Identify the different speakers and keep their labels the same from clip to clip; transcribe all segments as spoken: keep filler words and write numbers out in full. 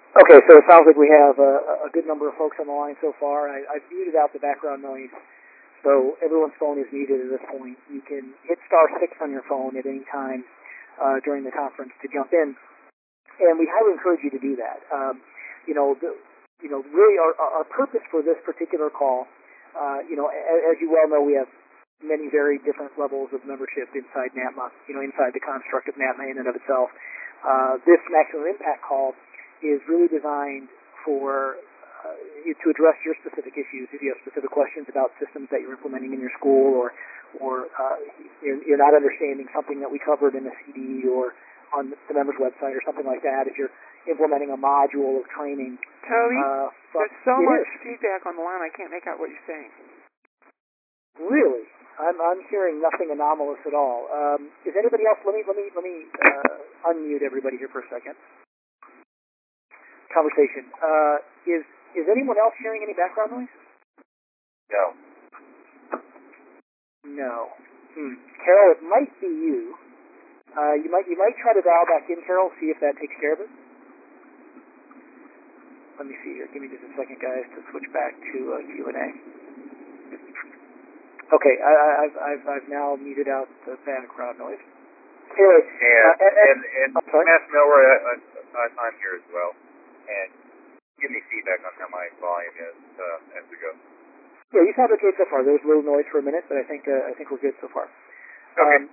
Speaker 1: Okay, so it sounds like we have a, a good number of folks on the line so far. I, I've muted out the background noise, so everyone's phone is muted at this point. You can hit star six on your phone at any time uh, during the conference to jump in, and we highly encourage you to do that. Um, you know, the, you know, really our, our purpose for this particular call, uh, you know, as, as you well know, we have many very different levels of membership inside NAPMA, you know, inside the construct of NAPMA in and of itself. Uh, this maximum impact call is really designed for uh, to address your specific issues. If you have specific questions about systems that you're implementing in your school, or or uh, you're, you're not understanding something that we covered in a C D or on the members' website or something like that, if you're implementing a module of training.
Speaker 2: Toby,
Speaker 1: uh, from,
Speaker 2: there's so much
Speaker 1: is.
Speaker 2: feedback on the line, I can't make out what you're saying.
Speaker 1: Really? I'm I'm hearing nothing anomalous at all. Um, is anybody else? Let me let me let me uh, unmute everybody here for a second. Conversation. Uh, is is anyone else hearing any background noise?
Speaker 3: No.
Speaker 1: No. Hmm. Carol, it might be you. Uh, you might you might try to dial back in, Carol, see if that takes care of it. Let me see here. Give me just a second, guys, to switch back to uh, Q and A. Okay, I, I, I've I've I've now muted out the background noise. Anyway,
Speaker 3: and,
Speaker 1: uh, and,
Speaker 3: and, and,
Speaker 1: and
Speaker 3: Matt Milroy, I, I, I'm here as well. And give me feedback on how my volume is uh, as we go.
Speaker 1: Yeah, you sound okay so far. There was a little noise for a minute, but I think uh, I think we're good so far.
Speaker 3: Okay.
Speaker 1: Um,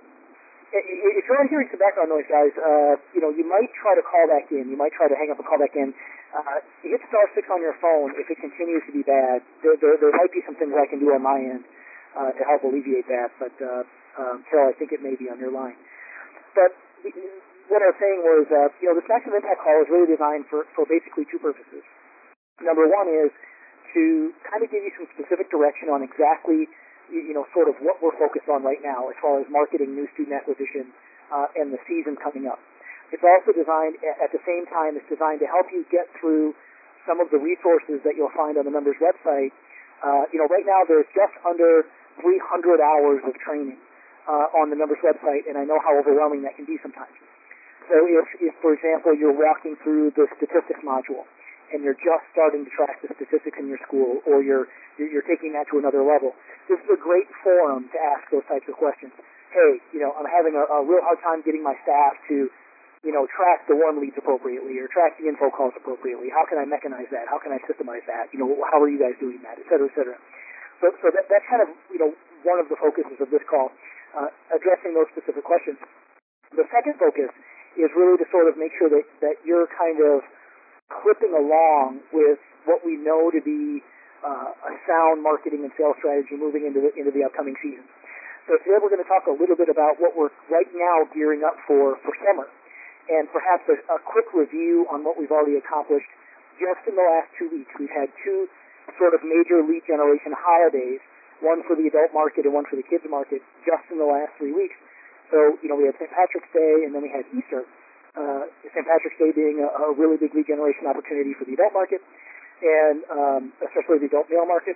Speaker 1: if you're hearing some background noise, guys, uh, you know, you might try to call back in. You might try to hang up and call back in. Uh, hit star six on your phone if it continues to be bad. There, there, there might be some things I can do on my end uh, to help alleviate that, but uh, um, Carol, I think it may be on your line. But what I was saying was, uh, you know, this maximum impact call is really designed for, for basically two purposes. Number one is to kind of give you some specific direction on exactly, you know, sort of what we're focused on right now as far as marketing, new student acquisition, uh, and the season coming up. It's also designed, at the same time, it's designed to help you get through some of the resources that you'll find on the members' website. Uh, you know, right now there's just under three hundred hours of training Uh, on the members' website, and I know how overwhelming that can be sometimes. So if, if, for example, you're walking through the statistics module, and you're just starting to track the statistics in your school, or you're you're taking that to another level, this is a great forum to ask those types of questions. Hey, you know, I'm having a, a real hard time getting my staff to, you know, track the warm leads appropriately, or track the info calls appropriately. How can I mechanize that? How can I systemize that? You know, how are you guys doing that? Et cetera, et cetera. So, so that, that's kind of, you know, one of the focuses of this call. Uh, addressing those specific questions. The second focus is really to sort of make sure that, that you're kind of clipping along with what we know to be uh, a sound marketing and sales strategy moving into the, into the upcoming season. So today we're going to talk a little bit about what we're right now gearing up for for summer, and perhaps a, a quick review on what we've already accomplished just in the last two weeks. We've had two sort of major lead generation holidays, one for the adult market and one for the kids market, just in the last three weeks. So, you know, we had Saint Patrick's Day, and then we had Easter. Uh, Saint Patrick's Day being a, a really big lead generation opportunity for the adult market, and um, especially the adult male market,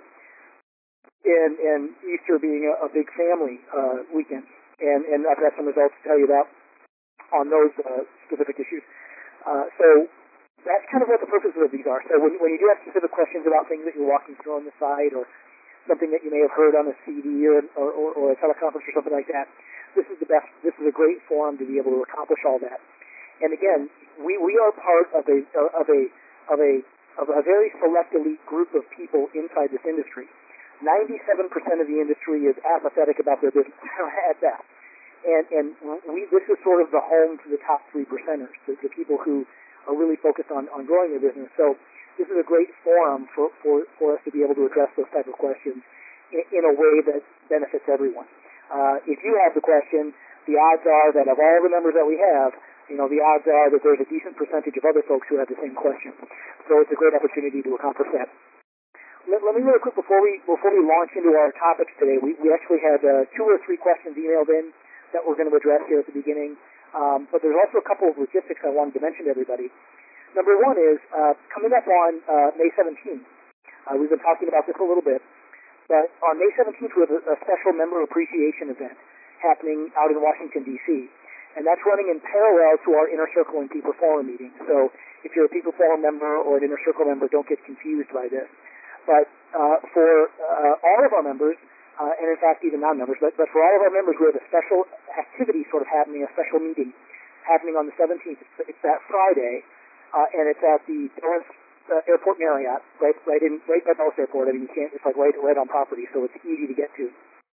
Speaker 1: and, and Easter being a, a big family uh, weekend. And, and I've got some results to tell you about on those uh, specific issues. Uh, so that's kind of what the purposes of these are. So when, when you do have specific questions about things that you're walking through on the site, or something that you may have heard on a C D or, or, or a teleconference or something like that, this is the best. This is a great forum to be able to accomplish all that. And again, we, we are part of a of a of a of a very select elite group of people inside this industry. ninety-seven percent of the industry is apathetic about their business at best, and and we this is sort of the home to the top three percenters, the, the people who are really focused on, on growing their business. So this is a great forum for, for, for us to be able to address those type of questions in, in a way that benefits everyone. Uh, if you have the question, the odds are that of all the members that we have, you know, the odds are that there's a decent percentage of other folks who have the same question. So it's a great opportunity to accomplish that. Let, let me really quick, before we before we launch into our topics today, we, we actually had uh, two or three questions emailed in that we're going to address here at the beginning. Um, but there's also a couple of logistics I wanted to mention to everybody. Number one is, uh, coming up on uh, May seventeenth, uh, we've been talking about this a little bit, but on May seventeenth we have a, a special member appreciation event happening out in Washington, D C and that's running in parallel to our Inner Circle and People Forum meeting. So if you're a People Forum member or an Inner Circle member, don't get confused by this. But uh, for uh, all of our members, uh, and in fact even non-members, but, but for all of our members, we have a special activity sort of happening, a special meeting happening on the seventeenth. It's, it's that Friday, uh, and it's at the Dulles uh, Airport Marriott, right, right in, right by Dulles Airport. I mean, you can't, it's like right, right on property, so it's easy to get to.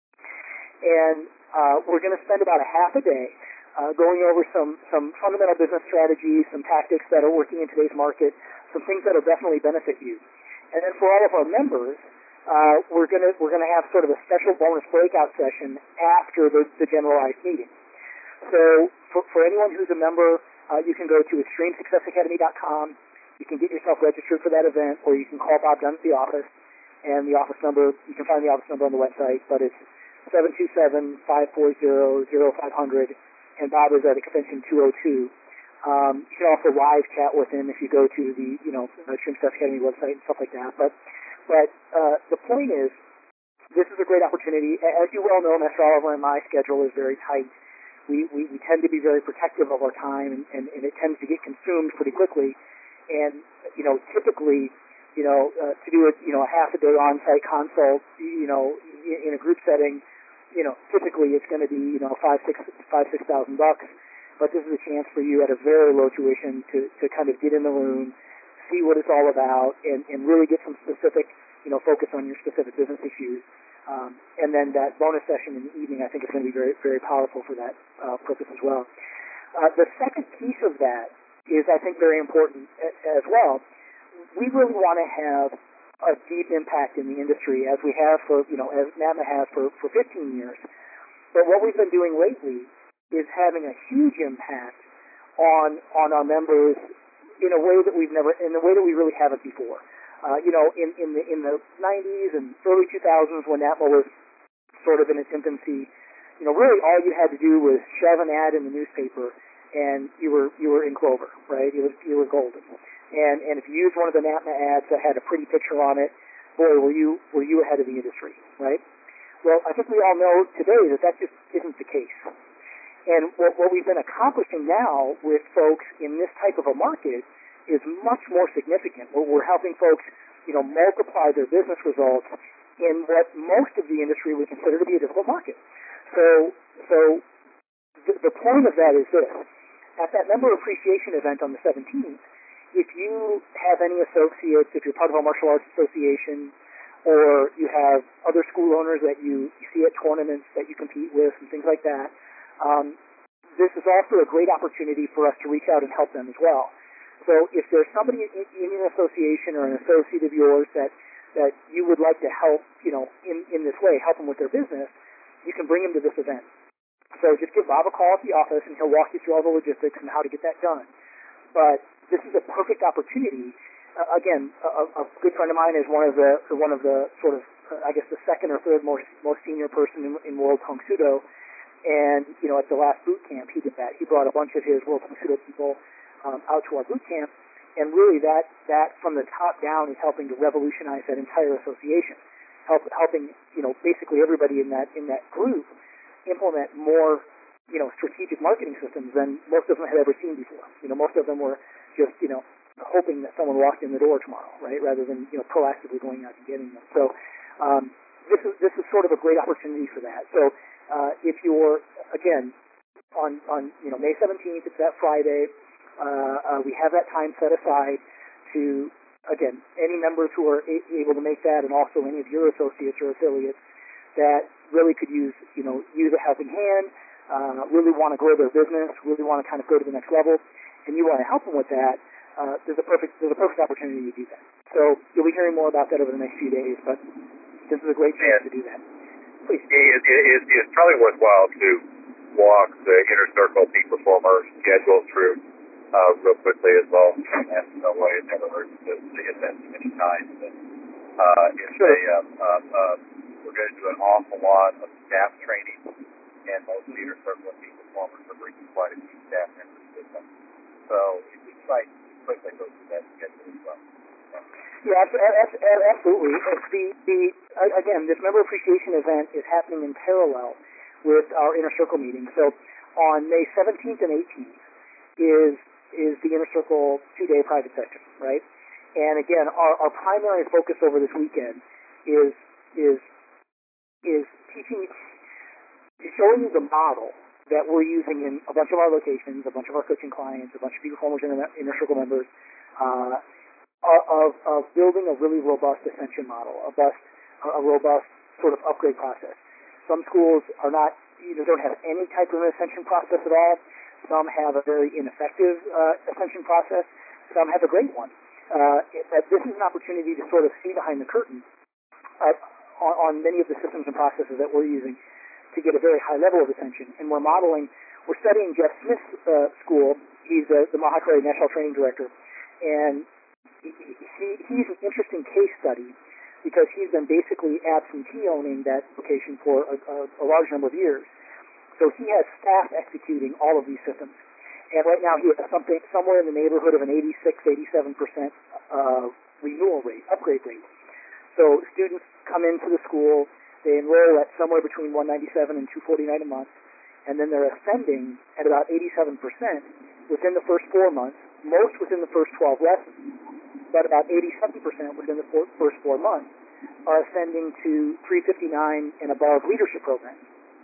Speaker 1: And uh, we're going to spend about a half a day uh, going over some, some fundamental business strategies, some tactics that are working in today's market, some things that will definitely benefit you. And then for all of our members, uh, we're going to we're going to have sort of a special bonus breakout session after the, the generalized meeting. So for, for anyone who's a member, uh, you can go to extreme success academy dot com. You can get yourself registered for that event, or you can call Bob Dunn at the office. And the office number, you can find the office number on the website, but it's seven two seven, five four zero, zero five zero zero, and Bob is at extension two oh two. Um, you can also live chat with him if you go to the, you know, Extreme Success Academy website and stuff like that. But, but uh, the point is, this is a great opportunity. As you well know, Master Oliver and my schedule is very tight. We, we, we tend to be very protective of our time, and, and, and it tends to get consumed pretty quickly. And, you know, typically, you know, uh, to do a, you know, a half a day on-site consult, you know, in, in a group setting, you know, typically it's going to be, you know, five, six, five, six thousand bucks. But this is a chance for you at a very low tuition to, to kind of get in the room, see what it's all about, and, and really get some specific, you know, focus on your specific business issues. Um, and then that bonus session in the evening, I think, is going to be very, very powerful for that uh, purpose as well. Uh, the second piece of that is, I think, very important as well. We really want to have a deep impact in the industry, as we have for, you know, as NAPMA has for, for fifteen years. But what we've been doing lately is having a huge impact on on our members in a way that we've never, in a way that we really haven't before. Uh, you know, in, in the in the nineties and early two thousands, when NAPMA was sort of in its infancy, you know, really all you had to do was shove an ad in the newspaper, and you were you were in clover, right? You was you were golden. And and if you used one of the NAPMA ads that had a pretty picture on it, boy, were you were you ahead of the industry, right? Well, I think we all know today that that just isn't the case. And what, what we've been accomplishing now with folks in this type of a market is much more significant. We're, we're helping folks, you know, multiply their business results in what most of the industry would consider to be a difficult market. So, so th- the point of that is this: at that member appreciation event on the seventeenth, if you have any associates, if you're part of a martial arts association, or you have other school owners that you, you see at tournaments that you compete with and things like that, Um, this is also a great opportunity for us to reach out and help them as well. So if there's somebody in, in your association or an associate of yours that, that you would like to help, you know, in, in this way, help them with their business, you can bring them to this event. So just give Bob a call at the office, and he'll walk you through all the logistics and how to get that done. But this is a perfect opportunity. Uh, again, a, a good friend of mine is one of the one of the sort of, uh, I guess, the second or third most most senior person in, in World Tong Sudo. And, you know, at the last boot camp, he did that. He brought a bunch of his World Tong Sudo people um, out to our boot camp, and really that, that from the top down is helping to revolutionize that entire association, help, helping, you know, basically everybody in that in that group implement more, you know, strategic marketing systems than most of them had ever seen before. You know, most of them were just, you know, hoping that someone walked in the door tomorrow, right, rather than, you know, proactively going out and getting them. So um, this is this is sort of a great opportunity for that. So Uh, if you're, again, on, on you know, May seventeenth, it's that Friday, uh, uh, we have that time set aside to, again, any members who are a- able to make that, and also any of your associates or affiliates that really could use, you know, use a helping hand, uh, really want to grow their business, really want to kind of go to the next level, and you want to help them with that, uh, there's a perfect there's a perfect opportunity to do that. So you'll be hearing more about that over the next few days, but this is a great chance to do that.
Speaker 3: It, it, it, it's probably worthwhile to walk the Inner Circle Peak Performer schedule through uh, real quickly as well. And no way it never hurts to, to hit that many times. And, uh, it's
Speaker 1: sure.
Speaker 3: a, uh, uh, uh, we're going to do an awful lot of staff training, and most of the Inner Circle Peak Performers are bringing quite a few staff members with them. So if we try to quickly go through that schedule as well.
Speaker 1: Yeah, absolutely. The, the, again, this member appreciation event is happening in parallel with our Inner Circle meeting. So On May seventeenth and eighteenth is is the Inner Circle two-day private session, right? And again, our, our primary focus over this weekend is is is teaching, showing you the model that we're using in a bunch of our locations, a bunch of our coaching clients, a bunch of Peak Performers and Inner Circle members, uh, of, of building a really robust ascension model, a, bust, a robust sort of upgrade process. Some schools are not, either don't have any type of an ascension process at all. Some have a very ineffective uh, ascension process. Some have a great one. Uh, it, this is an opportunity to sort of see behind the curtain uh, on, on many of the systems and processes that we're using to get a very high level of ascension. And we're modeling, we're studying Jeff Smith's uh, school. He's uh, the Mahakari National Training Director. And he, he, he's an interesting case study because he's been basically absentee owning that location for a, a, a large number of years. So he has staff executing all of these systems. And right now he has something somewhere in the neighborhood of an eighty-six, eighty-seven percent uh, renewal rate, upgrade rate. So students come into the school, they enroll at somewhere between one ninety-seven and two forty-nine a month, and then they're ascending at about eighty-seven percent within the first four months, most within the first twelve lessons, but about eighty-seven percent within the four, first four months are ascending to three fifty-nine and above leadership programs.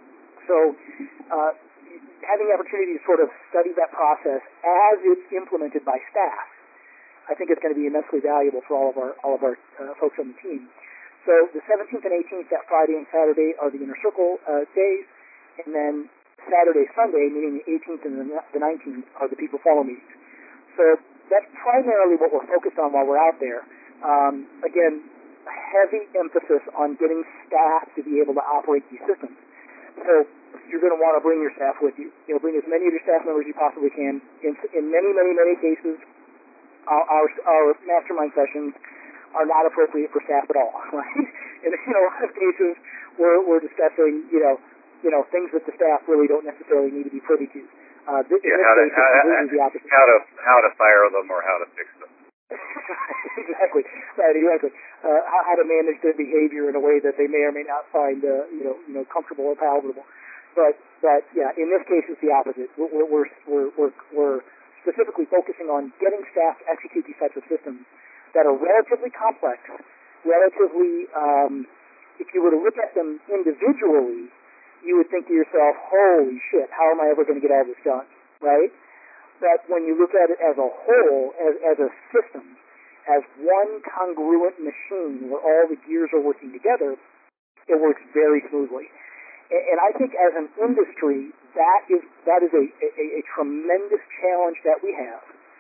Speaker 1: So uh, having the opportunity to sort of study that process as it's implemented by staff, I think it's going to be immensely valuable for all of our all of our uh, folks on the team. So the seventeenth and eighteenth, that Friday and Saturday, are the Inner Circle uh, days, and then Saturday, Sunday, meaning the eighteenth and the nineteenth, are the People Follow meetings. So that's primarily what we're focused on while we're out there. Um, again, heavy emphasis on getting staff to be able to operate these systems. So you're going to want to bring your staff with you. You know, bring as many of your staff members as you possibly can. In, in many, many, many cases, our, our, our mastermind sessions are not appropriate for staff at all. Right? In, in a lot of cases, we're, we're discussing, you know, you know, things that the staff really don't necessarily need to be privy to. Uh, this,
Speaker 3: yeah,
Speaker 1: in this
Speaker 3: how, to,
Speaker 1: case,
Speaker 3: how,
Speaker 1: it's the opposite.
Speaker 3: how to how to fire them or how to fix them.
Speaker 1: exactly, right, exactly. Uh, how, how to manage their behavior in a way that they may or may not find, uh, you know, you know, comfortable or palatable. But, but yeah, in this case, it's the opposite. We're, we're, we're, we're, we're specifically focusing on getting staff to execute these types of systems that are relatively complex, relatively. Um, if you were to look at them individually, you would think to yourself, "Holy shit! How am I ever going to get all this done?" Right? But when you look at it as a whole, as, as a system, as one congruent machine where all the gears are working together, it works very smoothly. And, and I think as an industry, that is that is a, a, a tremendous challenge that we have.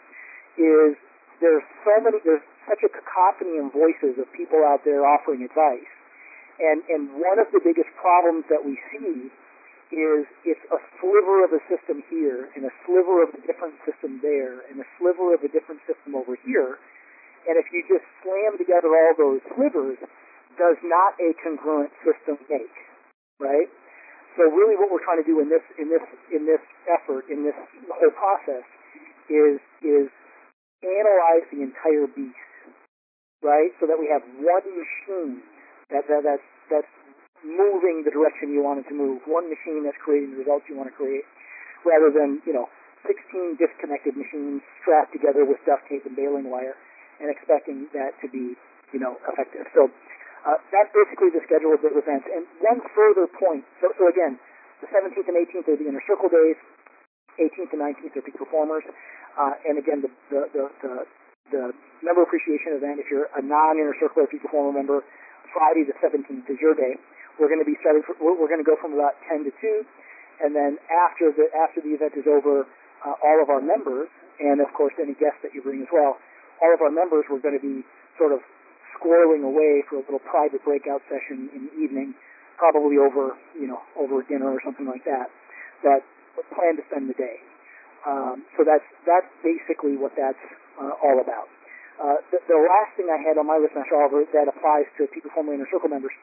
Speaker 1: Is there's so many, there's such a cacophony of voices of people out there offering advice, and and one of the biggest problems that we see is it's a sliver of a system here and a sliver of a different system there and a sliver of a different system over here. And if you just slam together all those slivers, does not a congruent system make, right? So really what we're trying to do in this in this in this effort, in this whole process, is is analyze the entire beast, right? So that we have one machine that, that that's that's moving the direction you want it to move, one machine that's creating the results you want to create, rather than, you know, sixteen disconnected machines strapped together with duct tape and baling wire and expecting that to be, you know, effective. So uh, that's basically the schedule of the events. And one further point, so, so again, the seventeenth and eighteenth are the Inner Circle days, eighteenth and nineteenth are Peak Performers, uh, and again, the, the, the, the, the member appreciation event, if you're a non-Inner Circle or Peak Performer member, Friday the seventeenth is your day. We're going to be starting. For, we're, we're going to go from about ten to two, and then after the after the event is over, uh, all of our members, and of course any guests that you bring as well, all of our members, we're going to be sort of squirreling away for a little private breakout session in the evening, probably over you know over dinner or something like that. But plan to spend the day. Um, so that's that's basically what that's uh, all about. Uh, the, the last thing I had on my list, Master Oliver, that applies to Peak Performer Inner Circle members,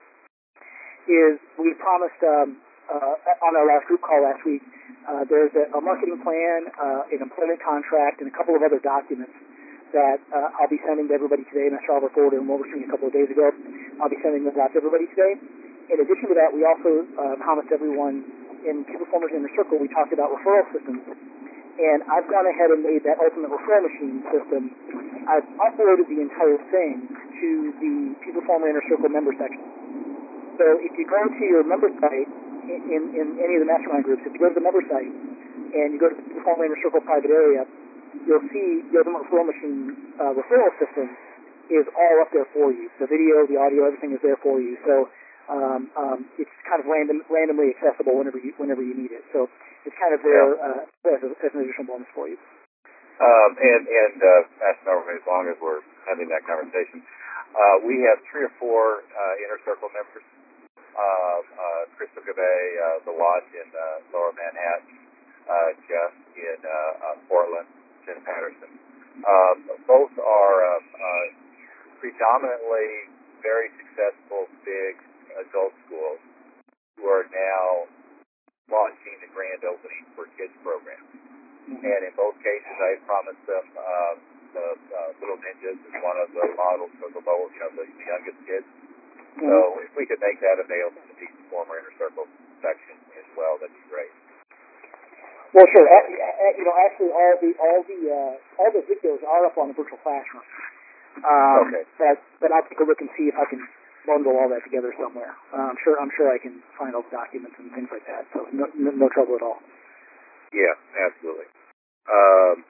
Speaker 1: is we promised um, uh, on our last group call last week, uh, there's a, a marketing plan, uh, an employment contract, and a couple of other documents that uh, I'll be sending to everybody today. Master Oliver forwarded them over to me a couple of days ago. I'll be sending those out to everybody today. In addition to that, we also uh, promised everyone in Peak Performers Inner Circle, we talked about referral systems, and I've gone ahead and made that Ultimate Referral Machine system. I've uploaded the entire thing to the Peak Performer Inner Circle member section. So if you go to your member site in, in, in any of the mastermind groups, if you go to the member site and you go to the Peak Performer Inner Circle private area, you'll see the Ultimate Referral Machine uh, referral system is all up there for you. The video, the audio, everything is there for you. So um, um, it's kind of random, randomly accessible whenever you whenever you need it. So it's kind of there uh, as, a, as an additional bonus for you.
Speaker 3: Um, and and uh, Master Norman, as long as we're having that conversation, uh, we have three or four uh, Inner Circle members. Uh, uh, Crystal Gabay, uh, the Lodge in uh, Lower Manhattan, uh, Jeff in uh, uh, Portland, Jim Patterson. Um, both are um, uh, predominantly very successful big adult schools who are now launching the grand opening for kids programs. Mm-hmm. And in both cases, I promised them uh, the uh, Little Ninjas is one of the models for the lower, you know, the, the youngest kids. Mm-hmm. So if we could make that available to the former Inner Circle section as well, that'd be great.
Speaker 1: Well, sure. Uh, uh, you know, actually, all the all the uh, all the videos are up on the virtual classroom. Um,
Speaker 3: okay.
Speaker 1: But but I'll take a look and see if I can bundle all that together somewhere. Uh, I'm sure I'm sure I can find all the documents and things like that. So no no, no trouble at all.
Speaker 3: Yeah, absolutely. Um,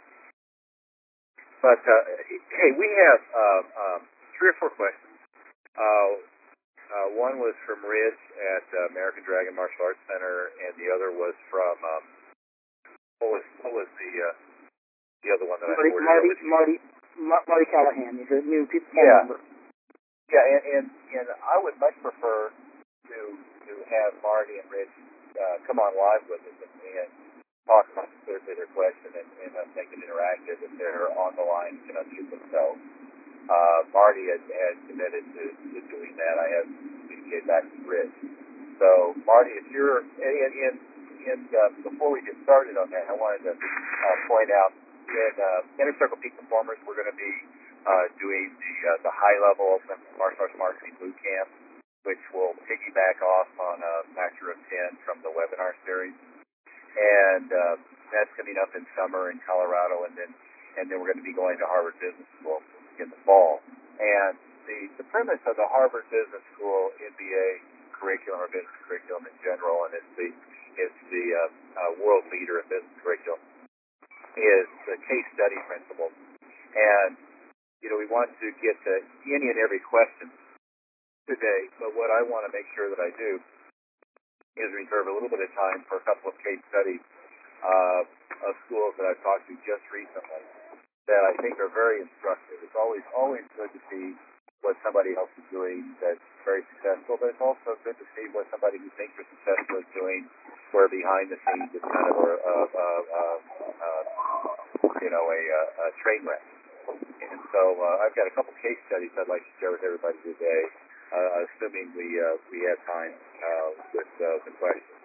Speaker 3: but uh, hey, we have um, um, three or four questions. Uh, uh, one was from Rich at uh, American Dragon Martial Arts Center, and the other was from. Um, What was what was the uh, the other one that
Speaker 1: Marty,
Speaker 3: I ordered?
Speaker 1: Marty, Marty, Marty, Marty Callahan. He's a new people
Speaker 3: yeah.
Speaker 1: member.
Speaker 3: Yeah, and, and and I would much prefer to to have Marty and Rich uh, come on live with us and, and talk about clearly their question and, and uh, make it interactive. If they're on the line, can unmute themselves. Uh, Marty has, has committed to, to doing that. I have communicated back to Rich. So Marty, if you're and, and And uh, before we get started on that, I wanted to uh, point out in uh, Inner Circle Peak Performers, we're going to be uh, doing the uh, the high level martial arts marketing boot camp, which will piggyback off on a factor of ten from the webinar series, and uh, that's coming up in summer in Colorado, and then and then we're going to be going to Harvard Business School in the fall. And the the premise of the Harvard Business School M B A curriculum or business curriculum in general, and it's the It's the uh, uh, world leader in business curriculum, is the case study principle. And, you know, we want to get to any and every question today, but what I want to make sure that I do is reserve a little bit of time for a couple of case studies uh, of schools that I've talked to just recently that I think are very instructive. It's always, always good to see what somebody else is doing that's very successful, but it's also good to see what somebody who thinks they're successful is doing, where behind the scenes it's kind of a, a, a, a, a you know, a, a train wreck. And so uh, I've got a couple case studies I'd like to share with everybody today, uh, assuming we uh, we have time uh, with uh, the questions.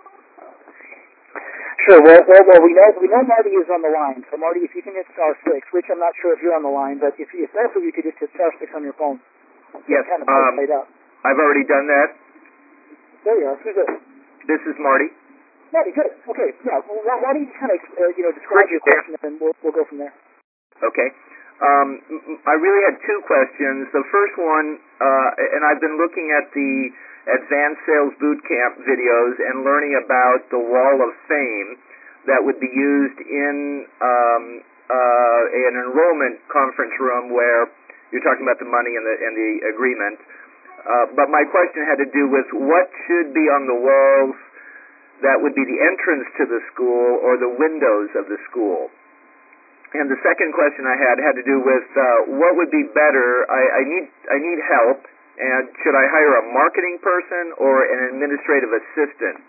Speaker 1: Sure. Well, well, well, we know we know Marty is on the line. So Marty, if you can hit star six, Rich, I'm not sure if you're on the line, but if you, if that's what you could just hit star six on your phone.
Speaker 4: Yes.
Speaker 1: Kind of
Speaker 4: um,
Speaker 1: up.
Speaker 4: I've already done that.
Speaker 1: There you are. Who's this?
Speaker 4: This is Marty.
Speaker 1: Marty, good. Okay. Yeah. Well, why, why don't you kind of uh, you know describe your question and then we'll we'll go from there.
Speaker 4: Okay. Um, I really had two questions. The first one, uh, and I've been looking at the Advanced Sales Bootcamp videos and learning about the Wall of Fame that would be used in um, uh, an enrollment conference room where you're talking about the money and the, and the agreement. Uh, but my question had to do with what should be on the walls that would be the entrance to the school or the windows of the school. And the second question I had had to do with uh, what would be better. I, I need I need help, and should I hire a marketing person or an administrative assistant?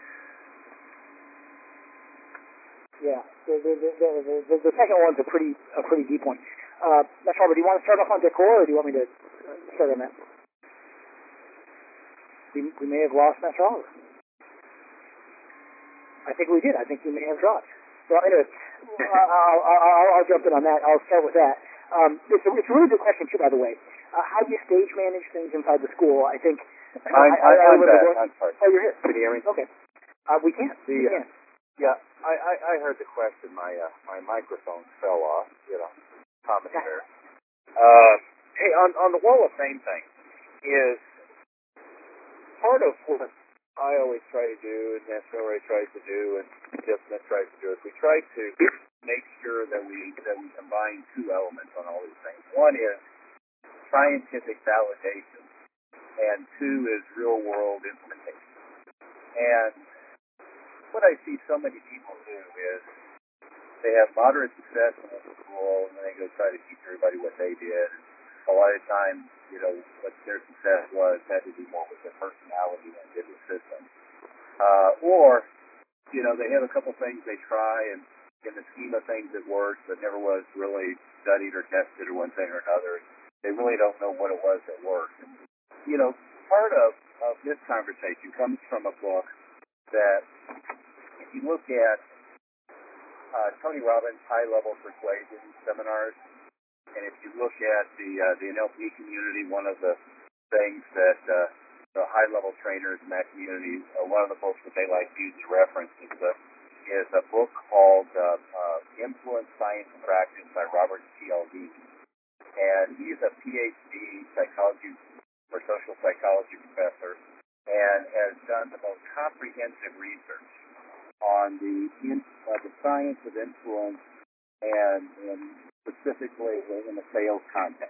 Speaker 1: Yeah, the the the, the, the, the second one's a pretty a pretty deep one. Uh, Mister Harper, do you want to start off on decor, or do you want me to start on that? We, we may have lost Mister Harper. I think we did. I think we may have dropped. Well, anyway, I'll, I'll, I'll jump in on that. I'll start with that. Um, it's, a, it's a really good question, too, by the way. Uh, how do you stage manage things inside the school? I think...
Speaker 3: I'm,
Speaker 1: I, I,
Speaker 3: I'm
Speaker 1: I
Speaker 3: back.
Speaker 1: I'm
Speaker 3: sorry.
Speaker 1: Oh, you're here.
Speaker 3: Can you hear me?
Speaker 1: Okay. Uh, we can't.
Speaker 3: The,
Speaker 1: we
Speaker 3: uh,
Speaker 1: can't.
Speaker 3: Yeah, I, I, I heard the question. My uh, my microphone fell off. You know, commentary. Uh, hey, on on the Wall of Fame thing, is part of what I always try to do, and National always tries to do, and Jeff Smith tries to do, is we try to make sure that we that we combine two elements on all these things. One is scientific validation, and two is real world implementation. And what I see so many people do is they have moderate success in the school, and then they go try to teach everybody what they did. A lot of times, you know, what their success was had to do more with their personality than it did with systems. Uh, or, you know, they have a couple things they try, and in the scheme of things it works, but never was really studied or tested or one thing or another. They really don't know what it was that worked. And, you know, part of, of this conversation comes from a book that, if you look at uh, Tony Robbins' high-level persuasion seminars, and if you look at the uh, the N L P community, one of the things that uh, the high-level trainers in that community, uh, one of the books that they like to use to reference is a, is a book called uh, uh, Influence, Science, and Practice by Robert Cialdini. And he's a P H D psychology or social psychology professor and has done the most comprehensive research on the, in, uh, the science of influence and, and specifically in the sales context.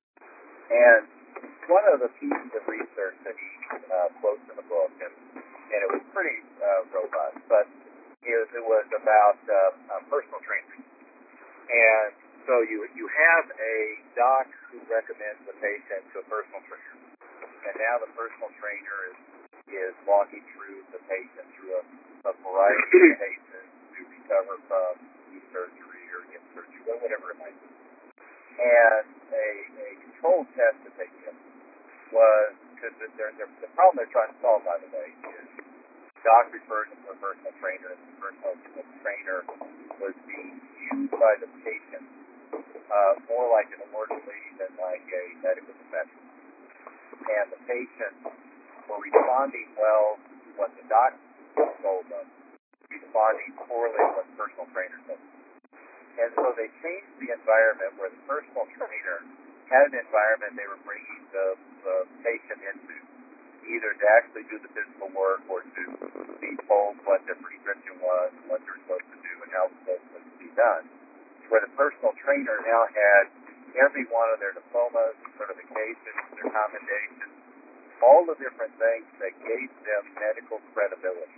Speaker 3: And one of the pieces of research that he uh, quotes in the book, and, and it was pretty uh, robust, but it was, it was about uh, uh, personal trainers. And so you you have a doc who recommends the patient to a personal trainer, and now the personal trainer is is walking through the patient through a, a variety of cases to recover from knee surgery or hip surgery, or whatever it might be. And a, a controlled test that they did was, because they're, they're, the problem they're trying to solve, by the way, is doc referred them to a personal trainer, and the personal trainer was being used by the patient uh, more like an orderly than like a medical professional. And the patients were responding well to what the doc told them, responding poorly to what the personal trainer told them. And so they changed the environment where the personal trainer had an environment they were bringing the, the patient into, either to actually do the physical work or to be told what their prescription was, and what they're supposed to do, and how it's supposed to be done. Where the personal trainer now had every one of their diplomas, certifications, their commendations, all the different things that gave them medical credibility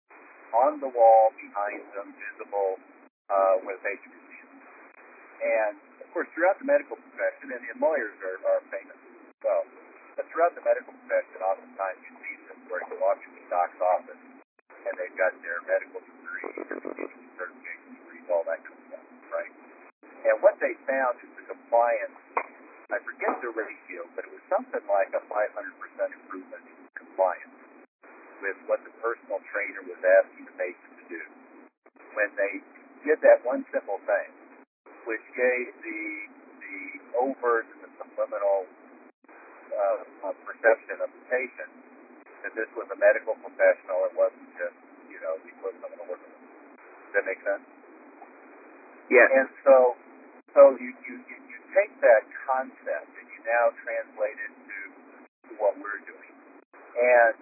Speaker 3: on the wall, behind them, visible, uh, where the patient could see them. And, of course, throughout the medical profession, and, and lawyers are, are famous as well, but throughout the medical profession, oftentimes you see this where you walk into the doc's office and they've got their medical degree, their certification degrees, all that kind of stuff, right? And what they found is the compliance, I forget the ratio, but it was something like a five hundred percent improvement in compliance with what the personal trainer was asking the patient to do. When they did that one simple thing, which gave the the overt and the subliminal uh, perception of the patient that this was a medical professional, it wasn't just, you know, the equivalent of a worker. Does that make sense?
Speaker 4: Yes.
Speaker 3: And so, so you, you, you, you take that concept and you now translate it to, to what we're doing. And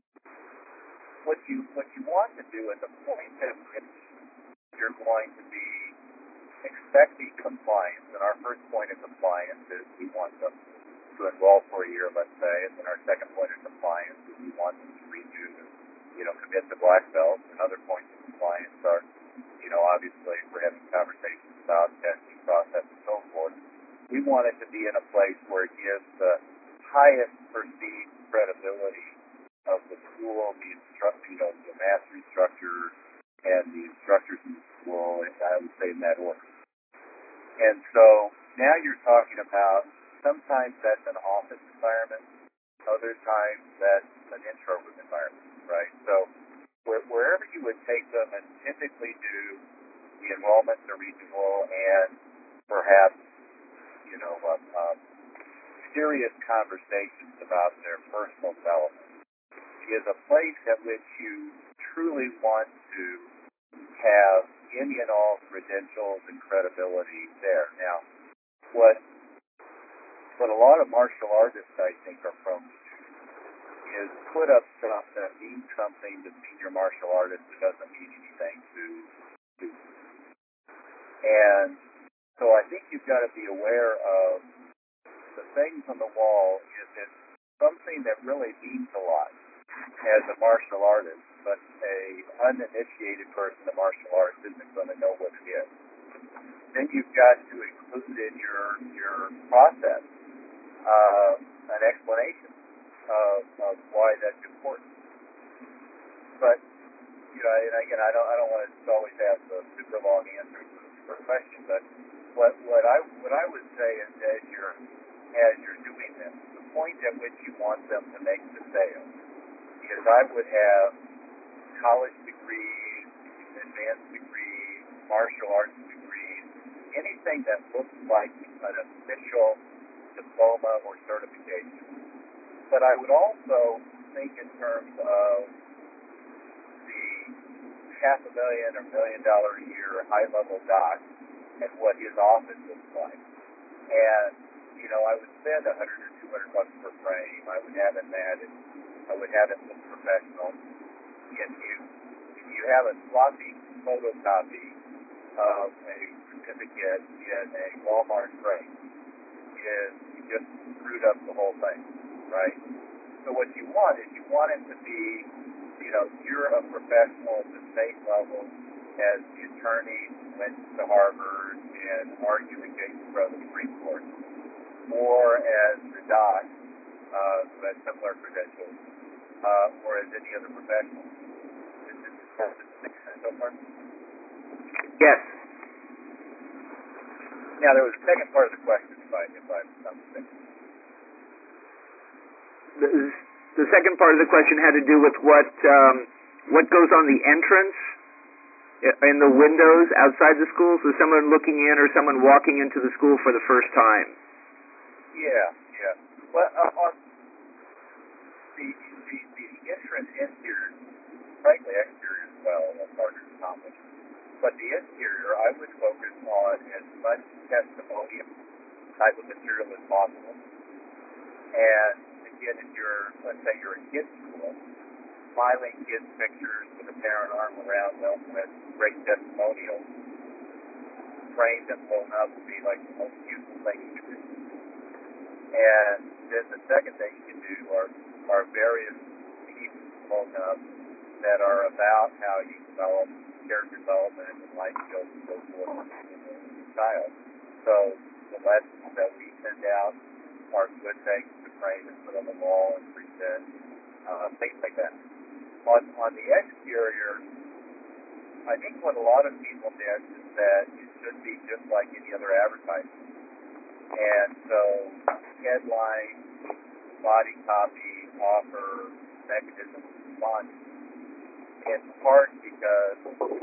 Speaker 3: what you what you want to do at the point at which you're going to be expecting compliance, and our first point of compliance is we want them to enroll for a year, let's say, and then our second point of compliance is we want them to redo, you know, commit to black belts, and other points of compliance are, you know, obviously if we're having conversations about testing process and so forth, we want it to be in a place where it gives the highest perceived credibility of the school, the instructor, you know, the mastery structure, and the instructors in the school, and I would say in that order. And so now you're talking about, sometimes that's an office environment, other times that's an introvert environment, right? So where, wherever you would take them and typically do the enrollment, the renewal, and perhaps, you know, um, um, serious conversations about their personal development, is a place at which you truly want to have any and all credentials and credibility there. Now, what what a lot of martial artists, I think, are prone to do is put up stuff that means something to senior martial artists that doesn't mean anything to to. And so I think you've got to be aware of the things on the wall. Is it something that really means a lot as a martial artist, but a uninitiated person in martial arts isn't going to know what it is? Then you've got to include in your your process uh, an explanation of, of why that's important. But you know, and again, I don't I don't want to always have the super long answers for a question, but what what I what I would say is as you're as you're doing this, the point at which you want them to make the sale is I would have college degrees, advanced degrees, martial arts degrees, anything that looks like an official diploma or certification. But I would also think in terms of the half a million or million dollar a year high level doc and what his office looks like. And, you know, I would spend a hundred or two hundred bucks per frame. I would have it matted. I would have it look professional. If you if you have a sloppy photocopy of a certificate in a Walmart frame, is you just screwed up the whole thing, right? So what you want is you want it to be, you know, you're a professional at the same level as the attorney who went to Harvard and argued in cases for the Supreme Court, or as the doc uh, who has similar credentials, uh, or as any other professional. Does this make sense so far?
Speaker 4: Yes.
Speaker 3: Now, there was a second part of the question, if, I, if I'm not mistaken.
Speaker 4: The, the second part of the question had to do with what um, what goes on the entrance in the windows outside the school. So someone looking in or someone walking into the school for the first time.
Speaker 3: Yeah, yeah. Well, uh, on the, the, the entrance interior, frankly, exterior as well, that's harder to accomplish. But the interior, I would focus on as much testimonial type of material as possible. And again, if you're, let's say you're a kid's school, smiling kids' pictures with a parent arm around them with great testimonials, framed and blown up would be like the most useful thing you can do. And then the second thing you can do are, are various pieces blown up that are about how you develop character development and life skills and so forth in the child. So the lessons that we send out are good things to frame and put on the wall and present, uh, things like that. On on the exterior, I think what a lot of people miss is that it should be just like any other advertisement. And so headline, body copy, offer, mechanism of response, in part because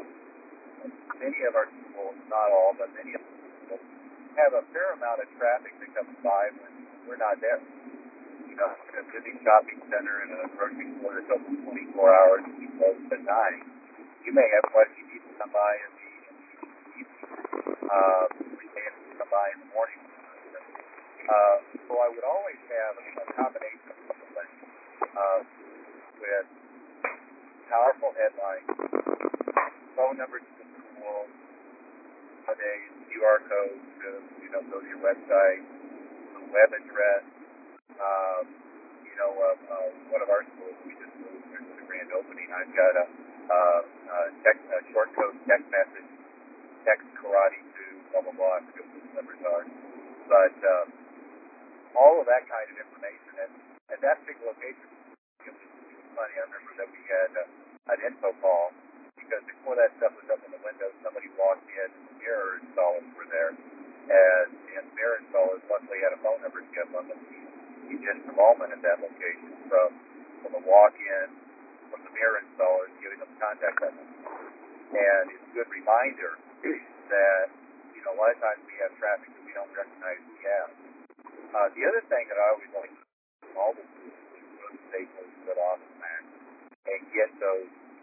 Speaker 3: many of our schools, not all, but many of our schools, have a fair amount of traffic that comes by when we're not there. You know, in a busy shopping center in a grocery store that's open twenty-four hours and we close at nine, you may have what you need to come by in the, in the evening. Uh, we may have to come by in the morning. Uh, so I would always have a, a combination of something uh, with powerful headlines, phone numbers to the school, nowadays Q R codes to, you know, go to your website, the web address. Um, you know, uh, uh, one of our schools, we just moved to the grand opening. I've got a, uh, a, text, a short code text message, text karate to blah, blah, blah. I forget what the numbers are. But um, all of that kind of information. And at that particular location, it was, it was funny. I remember that we had uh, an info call because before that stuff was up in the window, somebody walked in and the mirror installers were there. And, and mirror installers luckily had a phone number to give them. You get enrollment at that location from, from a walk-in, from the mirror installers, giving them contact numbers. And it's a good reminder that, you know, a lot of times we have traffic that we don't recognize we have. Uh, the other thing that I always like to do in all the schools is go to Staples, go to Office Max, and get those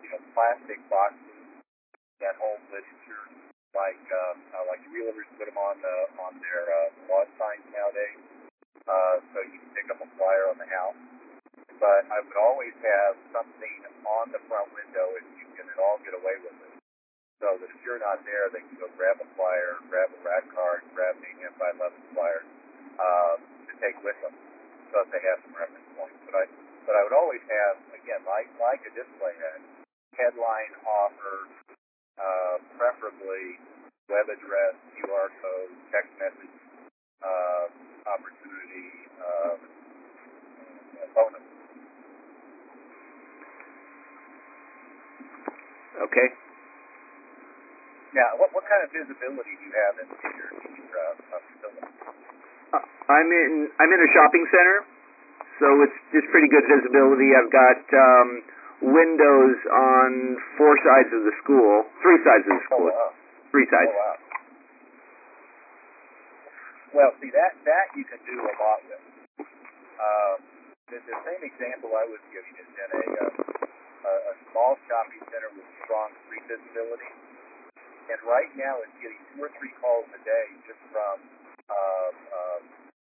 Speaker 3: you know, plastic boxes that hold literature, like um, uh, like realtors put them on the on their uh, lawn signs nowadays, uh, so you can pick up a flyer on the house. But I would always have something on the front window if you can at all get away with it, so that if you're not there, they can go grab a flyer, grab a rack card, grab the M by eleven flyer uh, to take with them, so that they have some reference points. But I but I would always have, again, like like a display head, headline offer. Uh, preferably web address, Q R code, text message, uh, opportunity, uh, and phone number.
Speaker 4: Okay.
Speaker 3: Now, what what kind of visibility do you have in, in your, in your uh, facility?
Speaker 4: Uh, I'm in I'm in a shopping center, so it's just pretty good visibility. I've got um, windows on four sides of the school, three sides of the school,
Speaker 3: Oh, wow.
Speaker 4: three sides.
Speaker 3: Oh, wow. Well, see, that, that you can do a lot with. Um, the, the same example I was giving is in a, uh, a, a small shopping center with strong street visibility. And right now it's getting two or three calls a day just from uh, uh,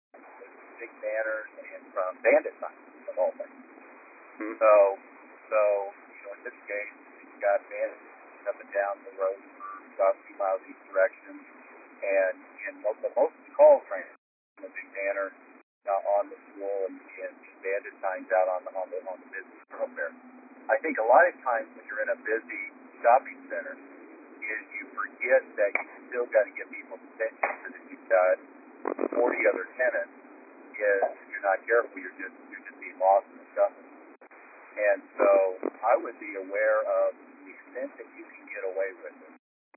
Speaker 3: big banners and from bandit signs, of all things.
Speaker 4: Hmm.
Speaker 3: So, so, you know, in this case, you've got bandits up and down the road for about two miles each direction. And, and most, most of the calls ran from a big banner uh, on the school and, and bandit signs out on the, on the, on the business thoroughfare. I think a lot of times when you're in a busy shopping center, is you forget that you still got to get people's attention, because if you've got forty other tenants, is if you're not careful, you're just you're just being lost in the shuffle. And so I would be aware of the extent that you can get away with it.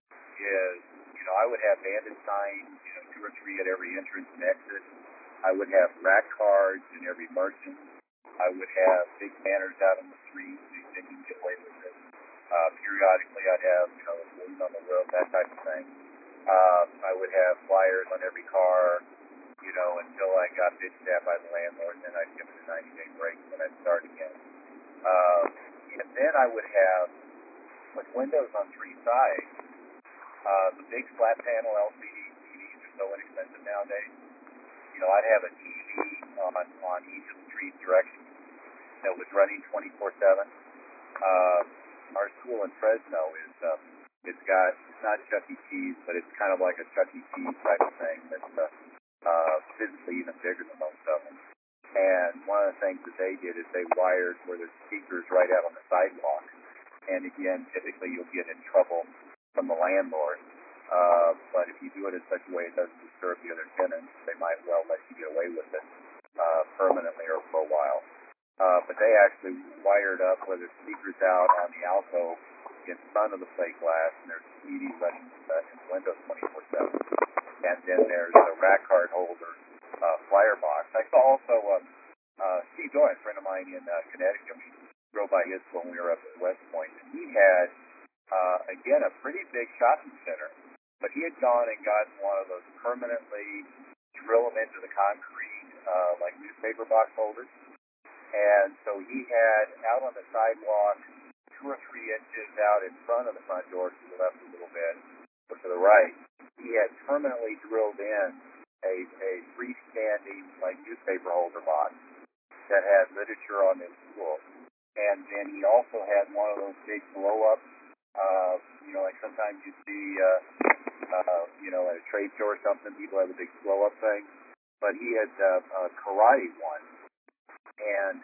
Speaker 3: Is, you know, I would have bandit signs, you know, two or three at every entrance and exit. I would have rack cards in every merchant. I would have big banners out on the street so you think you can get away with it. Uh, periodically, I'd have, you know, balloons on the roof, that type of thing. Uh, I would have flyers on every car, you know, until I got bitched at by the landlord, and then I'd give it a ninety-day break, and then I'd start again. Uh, and then I would have, with windows on three sides, uh, the big flat panel L C D T Vs are so inexpensive nowadays. You know, I'd have a T V on, on each of the three directions that was running twenty-four seven. Uh, our school in Fresno is, um, it's got, it's not Chuck E. Cheese, but it's kind of like a Chuck E. Cheese type of thing that's uh, uh, physically even bigger than most of them. And one of the things that they did is they wired where there's speakers right out on the sidewalk. And again, typically you'll get in trouble from the landlord. Uh, but if you do it in such a way it doesn't disturb the other tenants, they might well let you get away with it uh, permanently or for a while. Uh, but they actually wired up where there's speakers out on the alcove in front of the plate glass, and there's T V running uh, in the window twenty-four seven. And then there's the rack card holder uh, flyer box. I saw also uh, uh, Steve Doyle, a friend of mine in uh, Connecticut. We drove by his when we were up at West Point, and he had, uh, again, a pretty big shopping center. But he had gone and gotten one of those permanently drill them into the concrete, uh, like newspaper box holders. And so he had out on the sidewalk, two or three inches out in front of the front door to the left a little bit, or to the right, he had permanently drilled in a, a freestanding, like, newspaper holder box that had literature on his school. And then he also had one of those big blow-ups, uh, you know, like sometimes you see, uh, uh, you know, at a trade show or something, people have a big blow-up thing. But he had uh, a karate one. And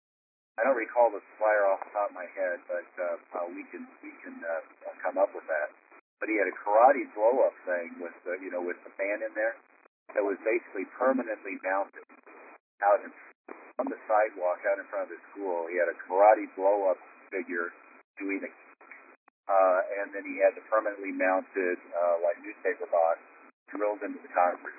Speaker 3: I don't recall the flyer off the top of my head, but uh, uh, we can we can uh, come up with that. But he had a karate blow-up thing with the, you know, with the fan in there that was basically permanently mounted out in, on the sidewalk out in front of the school. He had a karate blow-up figure doing a, uh, and then he had the permanently mounted uh, like newspaper box drilled into the concrete.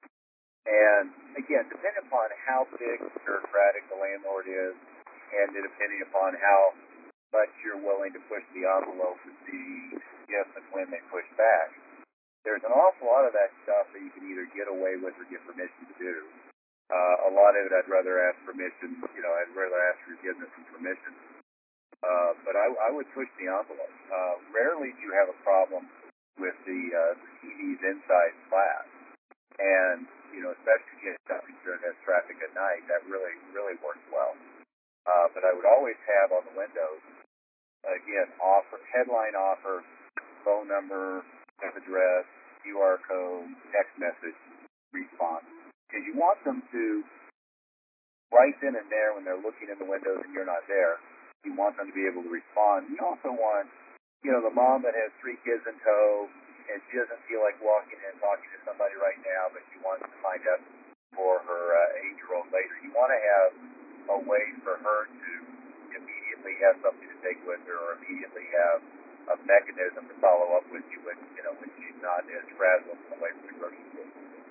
Speaker 3: And again, depending upon how big and bureaucratic the landlord is, and depending upon how much you're willing to push the envelope to see if and when they push back, there's an awful lot of that stuff that you can either get away with or get permission to do. Uh, a lot of it I'd rather ask permission, you know, I'd rather ask forgiveness and permission. uh, but I, I would push the envelope. Uh, rarely do you have a problem with the, uh, the T Vs inside class. And, you know, especially if you get during this traffic at night, that really, really works well. Uh, but I would always have on the windows, again, offer, headline offer, phone number, address, Q R code, text message, response. Because you want them to, right then and there when they're looking in the windows and you're not there, you want them to be able to respond. You also want, you know, the mom that has three kids in tow, and she doesn't feel like walking in and talking to somebody right now, but she wants to find out for her uh, eight-year-old later. You want to have a way for her to immediately have something to take with her, or immediately have a mechanism to follow up with you when, you know, when she's not as frazzled away from the grocery store.